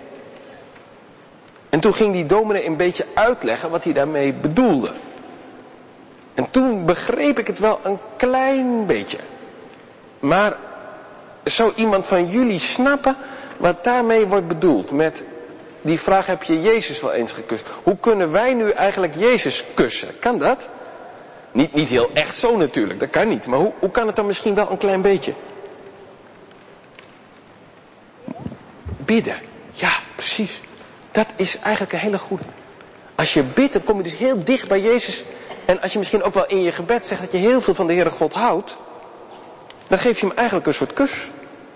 Speaker 2: En toen ging die dominee een beetje uitleggen wat hij daarmee bedoelde. En toen begreep ik het wel een klein beetje. Maar zou iemand van jullie snappen wat daarmee wordt bedoeld? Met die vraag, heb je Jezus wel eens gekust? Hoe kunnen wij nu eigenlijk Jezus kussen? Kan dat? Niet heel echt zo natuurlijk, dat kan niet. Maar hoe kan het dan misschien wel een klein beetje? Bidden. Ja, precies. Dat is eigenlijk een hele goede. Als je bidt, dan kom je dus heel dicht bij Jezus. En als je misschien ook wel in je gebed zegt dat je heel veel van de Heere God houdt, dan geef je hem eigenlijk een soort kus.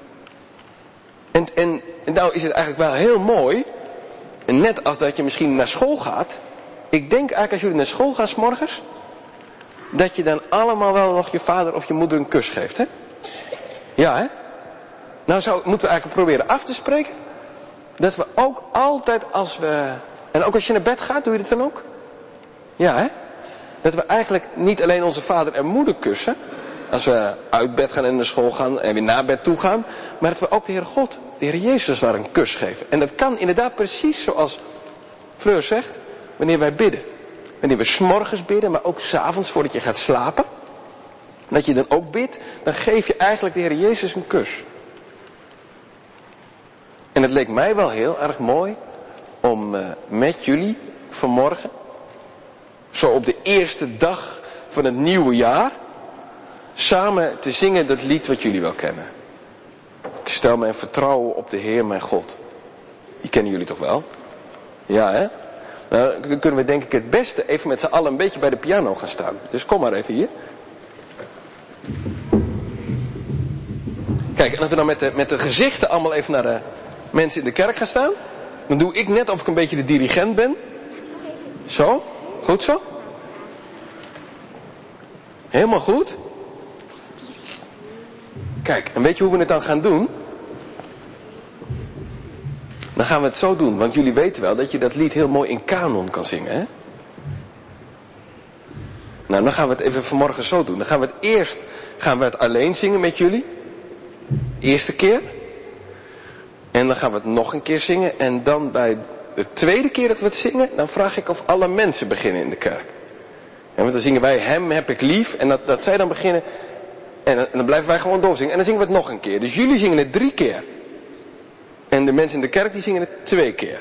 Speaker 2: En nou is het eigenlijk wel heel mooi. En net als dat je misschien naar school gaat. Ik denk eigenlijk als jullie naar school gaan 's morgens, dat je dan allemaal wel nog je vader of je moeder een kus geeft, hè? Ja, hè? Nou moeten we eigenlijk proberen af te spreken. Dat we ook altijd en ook als je naar bed gaat, doe je dat dan ook? Ja, hè? Dat we eigenlijk niet alleen onze vader en moeder kussen. Als we uit bed gaan en naar school gaan en weer naar bed toe gaan. Maar dat we ook de Heere God, de Heere Jezus daar een kus geven. En dat kan inderdaad precies zoals Fleur zegt. Wanneer wij bidden. Wanneer we 's morgens bidden, maar ook 's avonds voordat je gaat slapen. Dat je dan ook bidt, dan geef je eigenlijk de Heere Jezus een kus. En het leek mij wel heel erg mooi om met jullie vanmorgen, zo op de eerste dag van het nieuwe jaar, samen te zingen dat lied wat jullie wel kennen. Ik stel mijn vertrouwen op de Heer mijn God. Die kennen jullie toch wel? Ja, hè? Nou, dan kunnen we denk ik het beste even met z'n allen een beetje bij de piano gaan staan. Dus kom maar even hier. Kijk, en als we dan met de gezichten allemaal even naar de mensen in de kerk gaan staan, dan doe ik net of ik een beetje de dirigent ben. Zo? Goed zo? Helemaal goed? Kijk, en weet je hoe we het dan gaan doen? Dan gaan we het zo doen, want jullie weten wel dat je dat lied heel mooi in kanon kan zingen, hè? Nou, dan gaan we het even vanmorgen zo doen. Dan gaan we het alleen zingen met jullie. Eerste keer. En dan gaan we het nog een keer zingen. En dan bij de tweede keer dat we het zingen, dan vraag ik of alle mensen beginnen in de kerk. En want dan zingen wij hem heb ik lief. En dat zij dan beginnen. En dan blijven wij gewoon doorzingen. En dan zingen we het nog een keer. Dus jullie zingen het 3 keer. En de mensen in de kerk die zingen het 2 keer.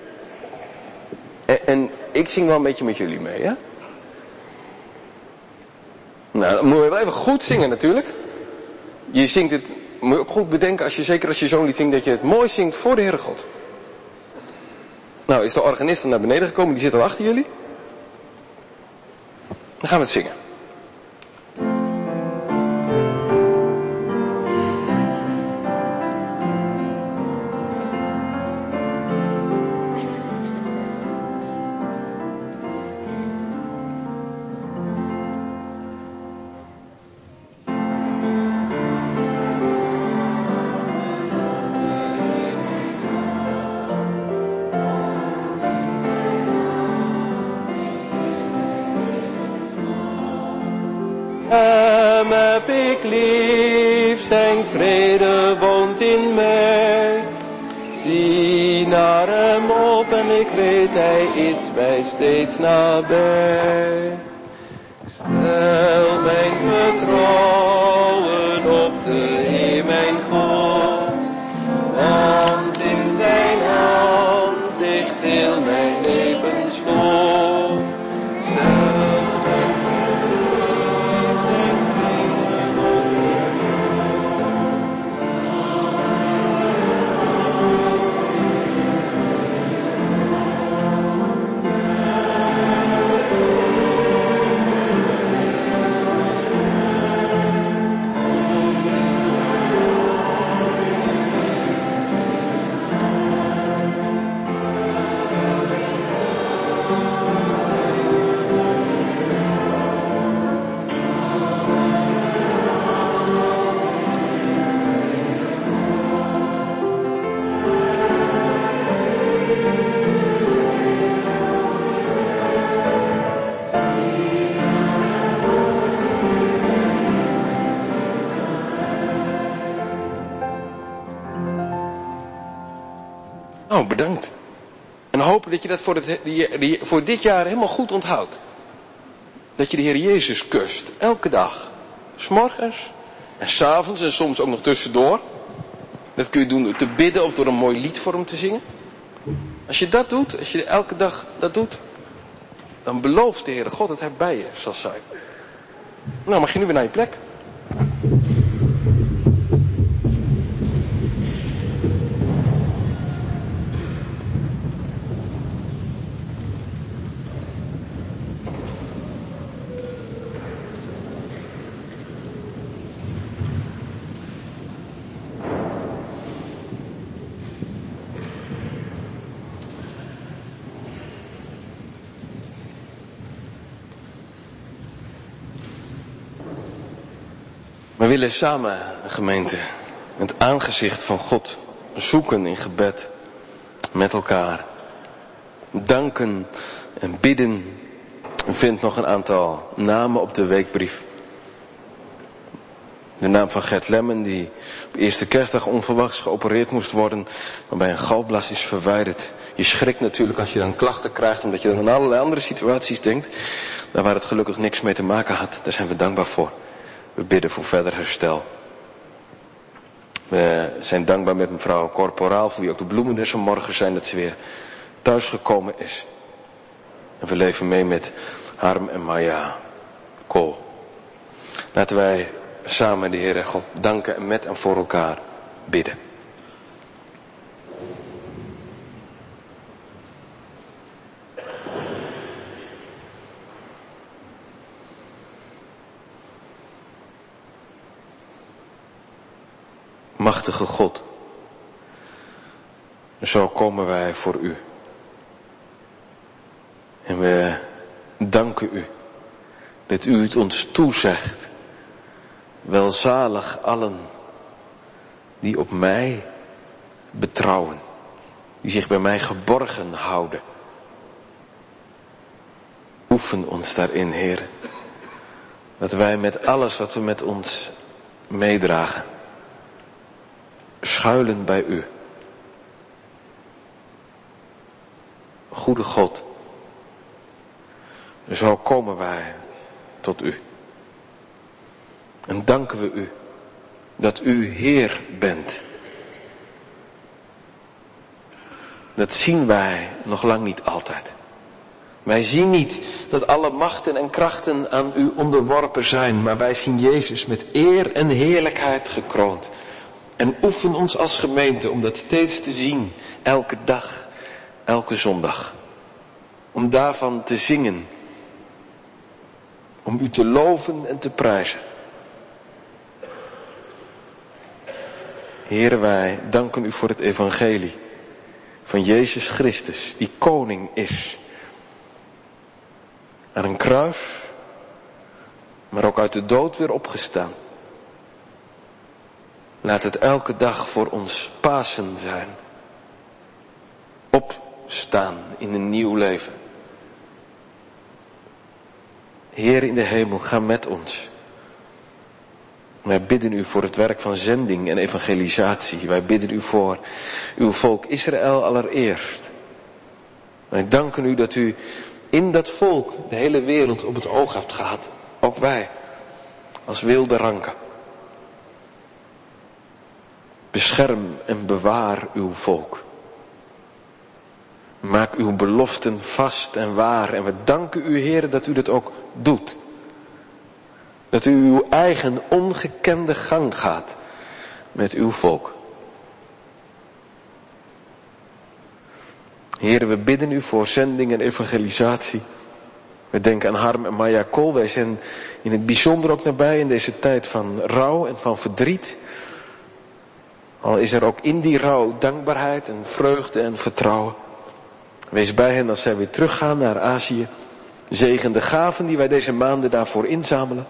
Speaker 2: En ik zing wel een beetje met jullie mee, ja? Nou, dan moet je wel even goed zingen natuurlijk. Je zingt het, moet je ook goed bedenken, zeker als je zo'n lied zingt, dat je het mooi zingt voor de Heere God. Nou, is de organist dan naar beneden gekomen, die zit al achter jullie. Dan gaan we het zingen.
Speaker 3: Hem heb ik lief, zijn vrede woont in mij. Zie naar hem op en ik weet hij is mij steeds nabij. Stel mijn vertrouwen op de Heer mijn God.
Speaker 2: Nou, bedankt. En hopen dat je dat voor dit jaar helemaal goed onthoudt. Dat je de Heer Jezus kust. Elke dag. 's Morgens en 's avonds en soms ook nog tussendoor. Dat kun je doen door te bidden of door een mooi lied voor hem te zingen. Als je dat doet, als je elke dag dat doet, dan belooft de Heere God dat hij bij je zal zijn. Nou, mag je nu weer naar je plek. We willen samen, gemeente, het aangezicht van God zoeken in gebed met elkaar. Danken en bidden. U vindt nog een aantal namen op de weekbrief. De naam van Gert Lemmen, die op eerste kerstdag onverwachts geopereerd moest worden, waarbij een galblaas is verwijderd. Je schrikt natuurlijk als je dan klachten krijgt, omdat je dan aan allerlei andere situaties denkt, daar waar het gelukkig niks mee te maken had. Daar zijn we dankbaar voor. We bidden voor verder herstel. We zijn dankbaar met mevrouw Corporaal, voor wie ook de bloemen deze morgen zijn, dat ze weer thuisgekomen is. En we leven mee met Harm en Maya Kool. Laten wij samen de Heere God danken en met en voor elkaar bidden. Machtige God, zo komen wij voor u. En we danken u dat u het ons toezegt. Welzalig allen die op mij betrouwen, die zich bij mij geborgen houden. Oefen ons daarin, Heer, dat wij met alles wat we met ons meedragen, schuilen bij u. Goede God, zo komen wij tot u. En danken we u dat u Heer bent. Dat zien wij nog lang niet altijd. Wij zien niet dat alle machten en krachten aan u onderworpen zijn, maar wij zien Jezus met eer en heerlijkheid gekroond. En oefen ons als gemeente om dat steeds te zien, elke dag, elke zondag. Om daarvan te zingen. Om u te loven en te prijzen. Heere, wij danken u voor het evangelie van Jezus Christus, die koning is. Aan een kruis, maar ook uit de dood weer opgestaan. Laat het elke dag voor ons Pasen zijn. Opstaan in een nieuw leven. Heer in de hemel, ga met ons. Wij bidden u voor het werk van zending en evangelisatie. Wij bidden u voor uw volk Israël allereerst. Wij danken u dat u in dat volk de hele wereld op het oog hebt gehad. Ook wij, als wilde ranken. Bescherm en bewaar uw volk. Maak uw beloften vast en waar. En we danken u, Heer, dat u dat ook doet. Dat u uw eigen ongekende gang gaat met uw volk. Heer, we bidden u voor zending en evangelisatie. We denken aan Harm en Maya Kool. Wij zijn in het bijzonder ook nabij in deze tijd van rouw en van verdriet. Al is er ook in die rouw dankbaarheid en vreugde en vertrouwen. Wees bij hen als zij weer teruggaan naar Azië. Zegen de gaven die wij deze maanden daarvoor inzamelen.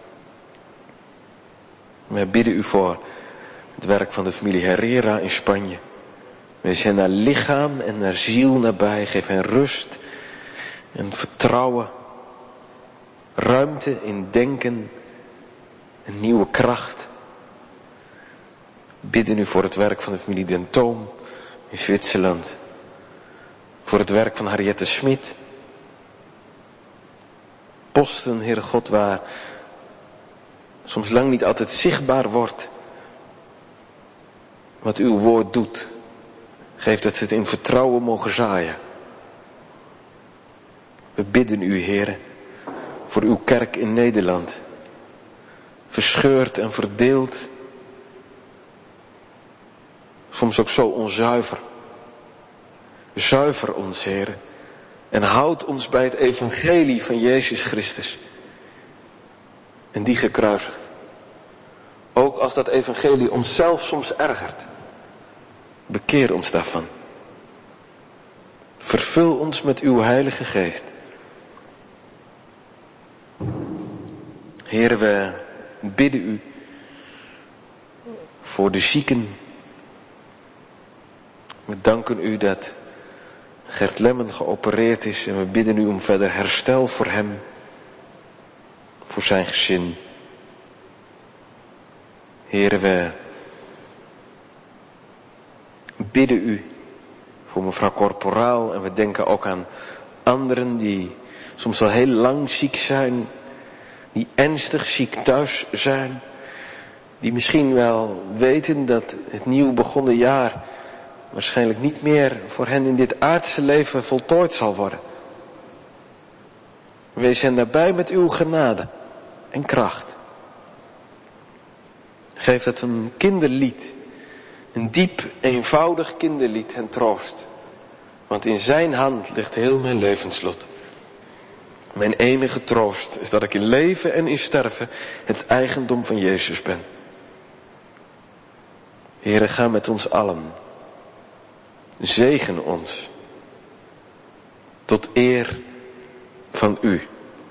Speaker 2: Wij bidden u voor het werk van de familie Herrera in Spanje. Wees hen naar lichaam en naar ziel nabij. Geef hen rust en vertrouwen. Ruimte in denken. Een nieuwe kracht. Bidden u voor het werk van de familie Den Toom. in Zwitserland. Voor het werk van Harriette Smit. Posten, Heere God, waar soms lang niet altijd zichtbaar wordt wat uw woord doet. Geef dat we het in vertrouwen mogen zaaien. We bidden u, Heere, voor uw kerk in Nederland. Verscheurd en verdeeld. Soms ook zo onzuiver. Zuiver ons, Heere. En houd ons bij het evangelie van Jezus Christus. En die gekruisigd. Ook als dat evangelie onszelf soms ergert. Bekeer ons daarvan. Vervul ons met uw Heilige Geest. Heere, we bidden u voor de zieken. We danken u dat Gert Lemmen geopereerd is en we bidden u om verder herstel voor hem, voor zijn gezin. Heere, we bidden u voor mevrouw Corporaal en we denken ook aan anderen die soms al heel lang ziek zijn, die ernstig ziek thuis zijn, die misschien wel weten dat het nieuw begonnen jaar waarschijnlijk niet meer voor hen in dit aardse leven voltooid zal worden. Wees hen daarbij met uw genade en kracht. Geef dat een kinderlied, een diep, eenvoudig kinderlied hen troost. Want in zijn hand ligt heel mijn levenslot. Mijn enige troost is dat ik in leven en in sterven het eigendom van Jezus ben. Heere, ga met ons allen. Zegen ons. Tot eer van u.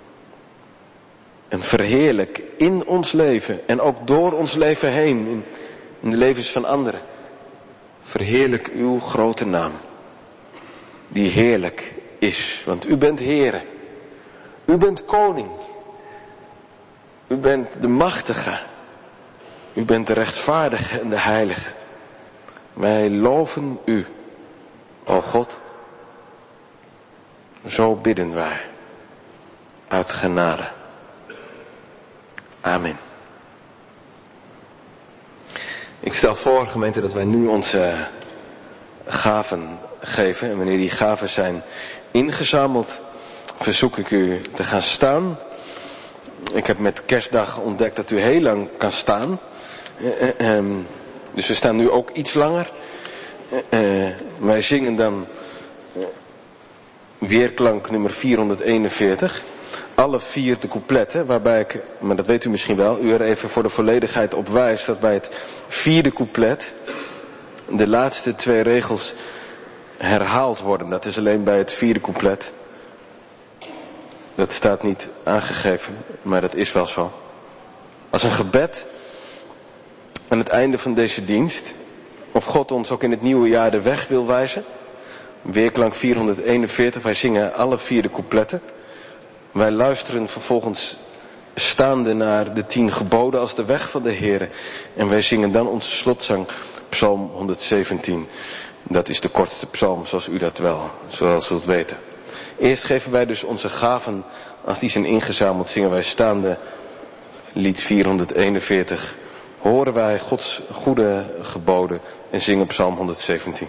Speaker 2: En verheerlijk in ons leven en ook door ons leven heen, in de levens van anderen. Verheerlijk uw grote naam. Die heerlijk is, want u bent Heere. U bent koning. U bent de machtige. U bent de rechtvaardige en de heilige. Wij loven u, o God. Zo bidden wij. Uit genade. Amen. Ik stel voor, gemeente, dat wij nu onze gaven geven. En wanneer die gaven zijn ingezameld, verzoek ik u te gaan staan. Ik heb met kerstdag ontdekt dat u heel lang kan staan. Dus we staan nu ook iets langer. Wij zingen dan weerklank nummer 441. Alle 4 de coupletten, waarbij ik, maar dat weet u misschien wel, u er even voor de volledigheid op wijst dat bij het 4e couplet de laatste 2 regels herhaald worden. Dat is alleen bij het 4e couplet. Dat staat niet aangegeven, maar dat is wel zo. Als een gebed aan het einde van deze dienst, of God ons ook in het nieuwe jaar de weg wil wijzen. Weerklank 441, wij zingen alle 4 de coupletten. Wij luisteren vervolgens staande naar de 10 geboden als de weg van de Heere. En wij zingen dan onze slotzang, Psalm 117. Dat is de kortste psalm, zoals u dat wel zult weten. Eerst geven wij dus onze gaven, als die zijn ingezameld, zingen wij staande lied 441. Horen wij Gods goede geboden en zingen Psalm 117.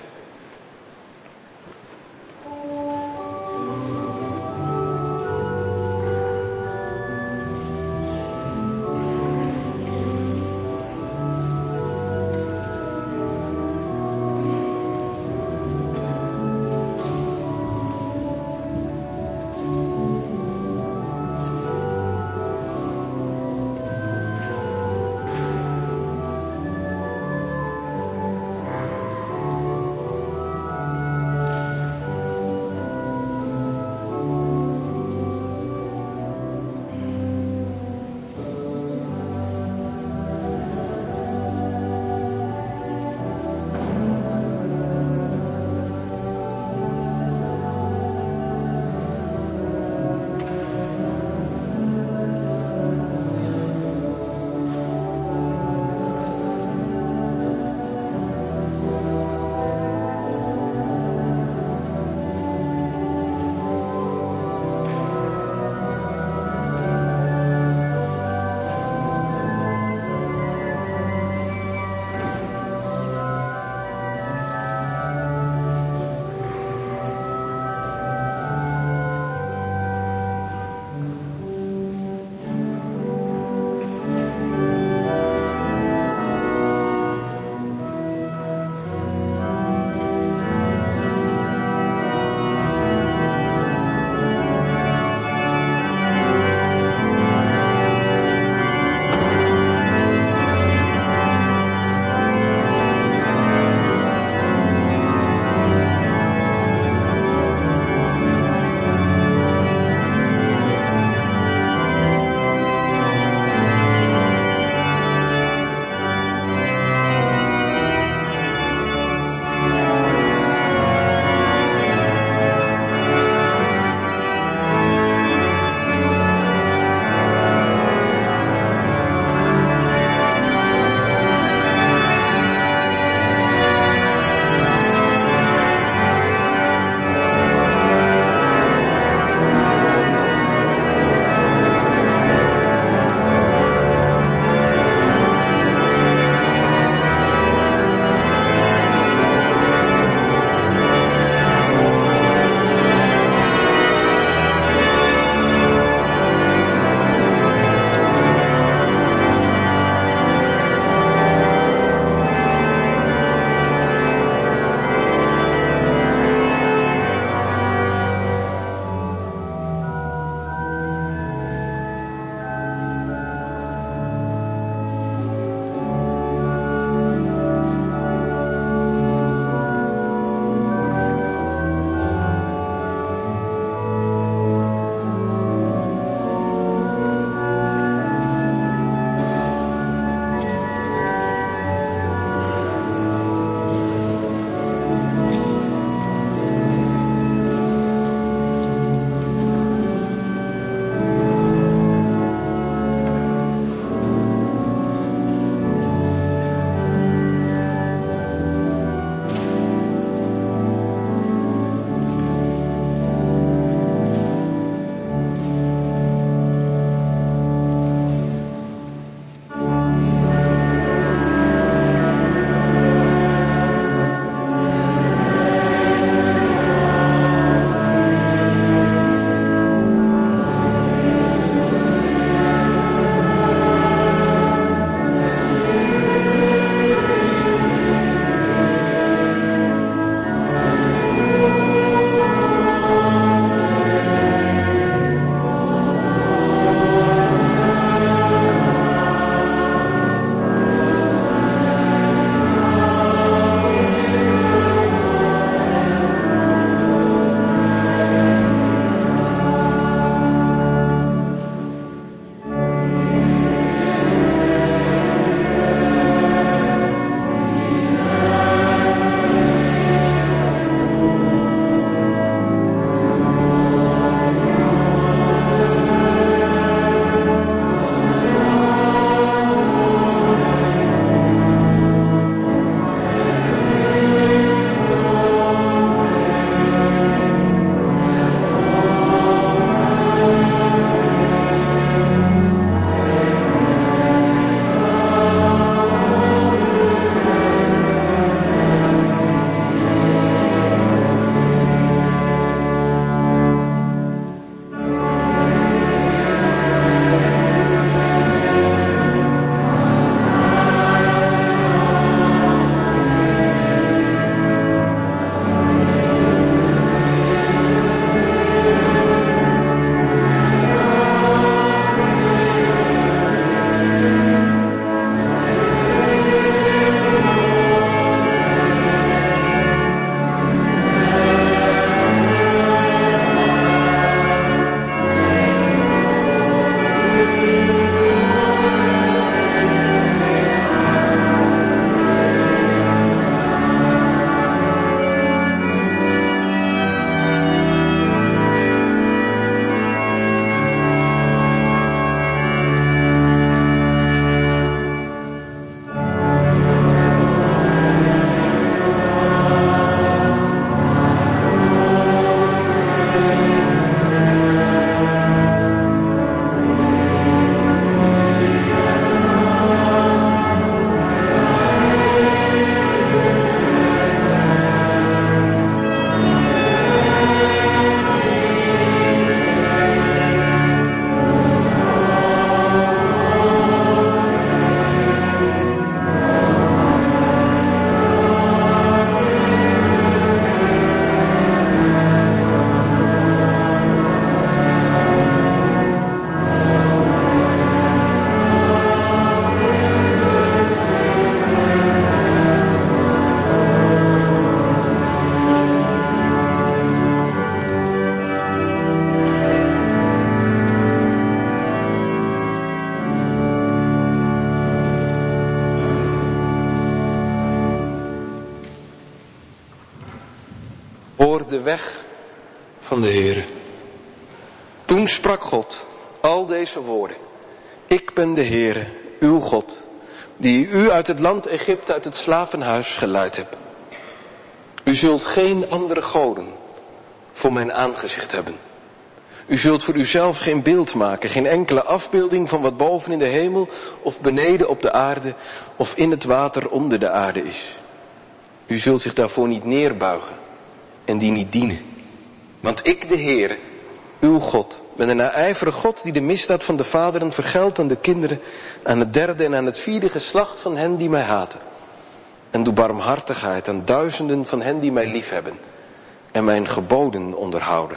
Speaker 2: door de weg van de Heere. Toen sprak God al deze woorden. Ik ben de Heere, uw God, die u uit het land Egypte, uit het slavenhuis geleid heb. U zult geen andere goden voor mijn aangezicht hebben. U zult voor uzelf geen beeld maken, geen enkele afbeelding van wat boven in de hemel of beneden op de aarde of in het water onder de aarde is. U zult zich daarvoor niet neerbuigen en die niet dienen. Want ik, de Heere, uw God, ben een naijverige God die de misdaad van de vaderen vergeldt aan de kinderen, aan het derde en aan het vierde geslacht van hen die mij haten. En doe barmhartigheid aan duizenden van hen die mij liefhebben en mijn geboden onderhouden.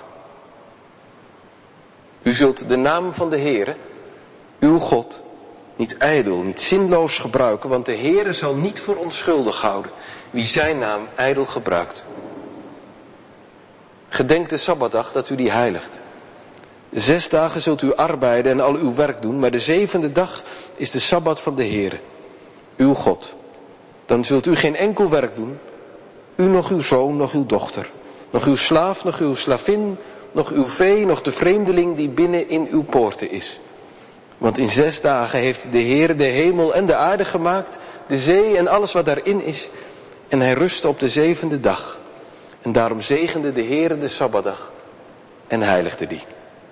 Speaker 2: U zult de naam van de Heere, uw God, niet ijdel, niet zinloos gebruiken, want de Heere zal niet voor onschuldig houden wie zijn naam ijdel gebruikt. Gedenk de Sabbatdag dat u die heiligt. 6 dagen zult u arbeiden en al uw werk doen, maar de 7e dag is de Sabbat van de Heere, uw God. Dan zult u geen enkel werk doen, u nog uw zoon, nog uw dochter, nog uw slaaf, nog uw slavin, nog uw vee, nog de vreemdeling die binnen in uw poorten is. Want in 6 dagen heeft de Heer de hemel en de aarde gemaakt, de zee en alles wat daarin is. En hij rustte op de 7e dag. En daarom zegende de Heer de Sabbatdag en heiligde die.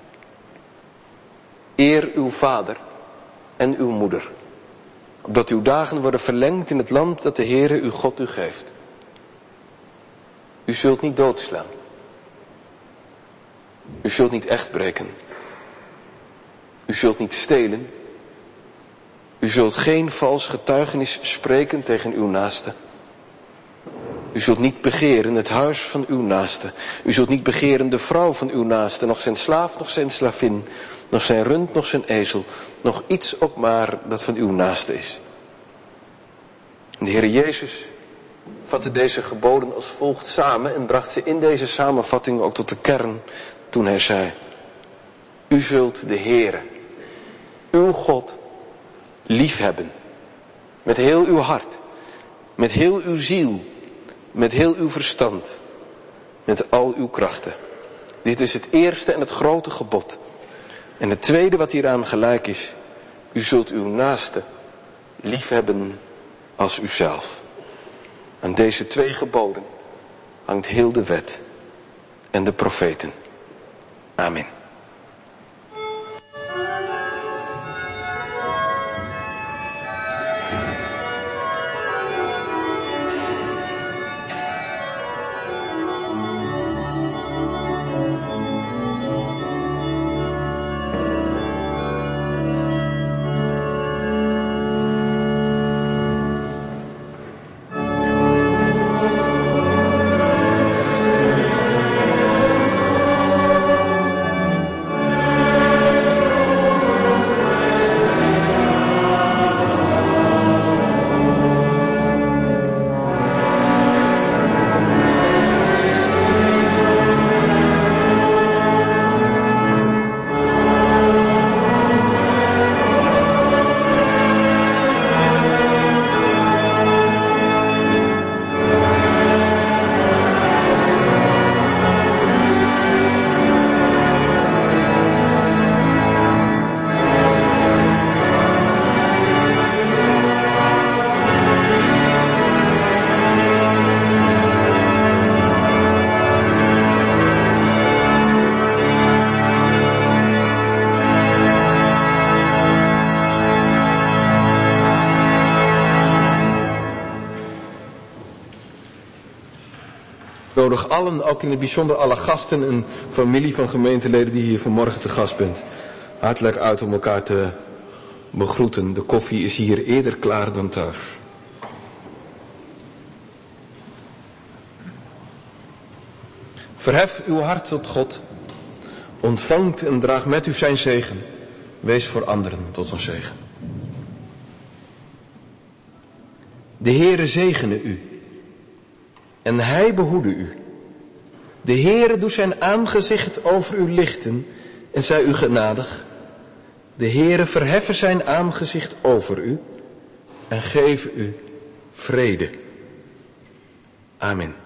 Speaker 2: Eer uw vader en uw moeder, opdat uw dagen worden verlengd in het land dat de Heere uw God u geeft. U zult niet doodslaan. U zult niet echt breken. U zult niet stelen. U zult geen vals getuigenis spreken tegen uw naaste. U zult niet begeren het huis van uw naaste. U zult niet begeren de vrouw van uw naaste, nog zijn slaaf, nog zijn slavin, nog zijn rund, nog zijn ezel, nog iets ook maar dat van uw naaste is. En de Heere Jezus vatte deze geboden als volgt samen en bracht ze in deze samenvatting ook tot de kern toen hij zei: U zult de Heere, uw God, liefhebben. Met heel uw hart, met heel uw ziel, met heel uw verstand, met al uw krachten. Dit is het eerste en het grote gebod. En het tweede wat hieraan gelijk is: u zult uw naaste liefhebben als uzelf. Aan deze 2 geboden hangt heel de wet en de profeten. Amen. Ik nodig allen, ook in het bijzonder alle gasten en familie van gemeenteleden die hier vanmorgen te gast bent, hartelijk uit om elkaar te begroeten. De koffie is hier eerder klaar dan thuis. Verhef uw hart tot God. Ontvangt en draag met u zijn zegen. Wees voor anderen tot een zegen. De Heere zegene u. En hij behoede u. De Heere doet zijn aangezicht over u lichten en zij u genadig. De Heere verheffen zijn aangezicht over u en geven u vrede. Amen.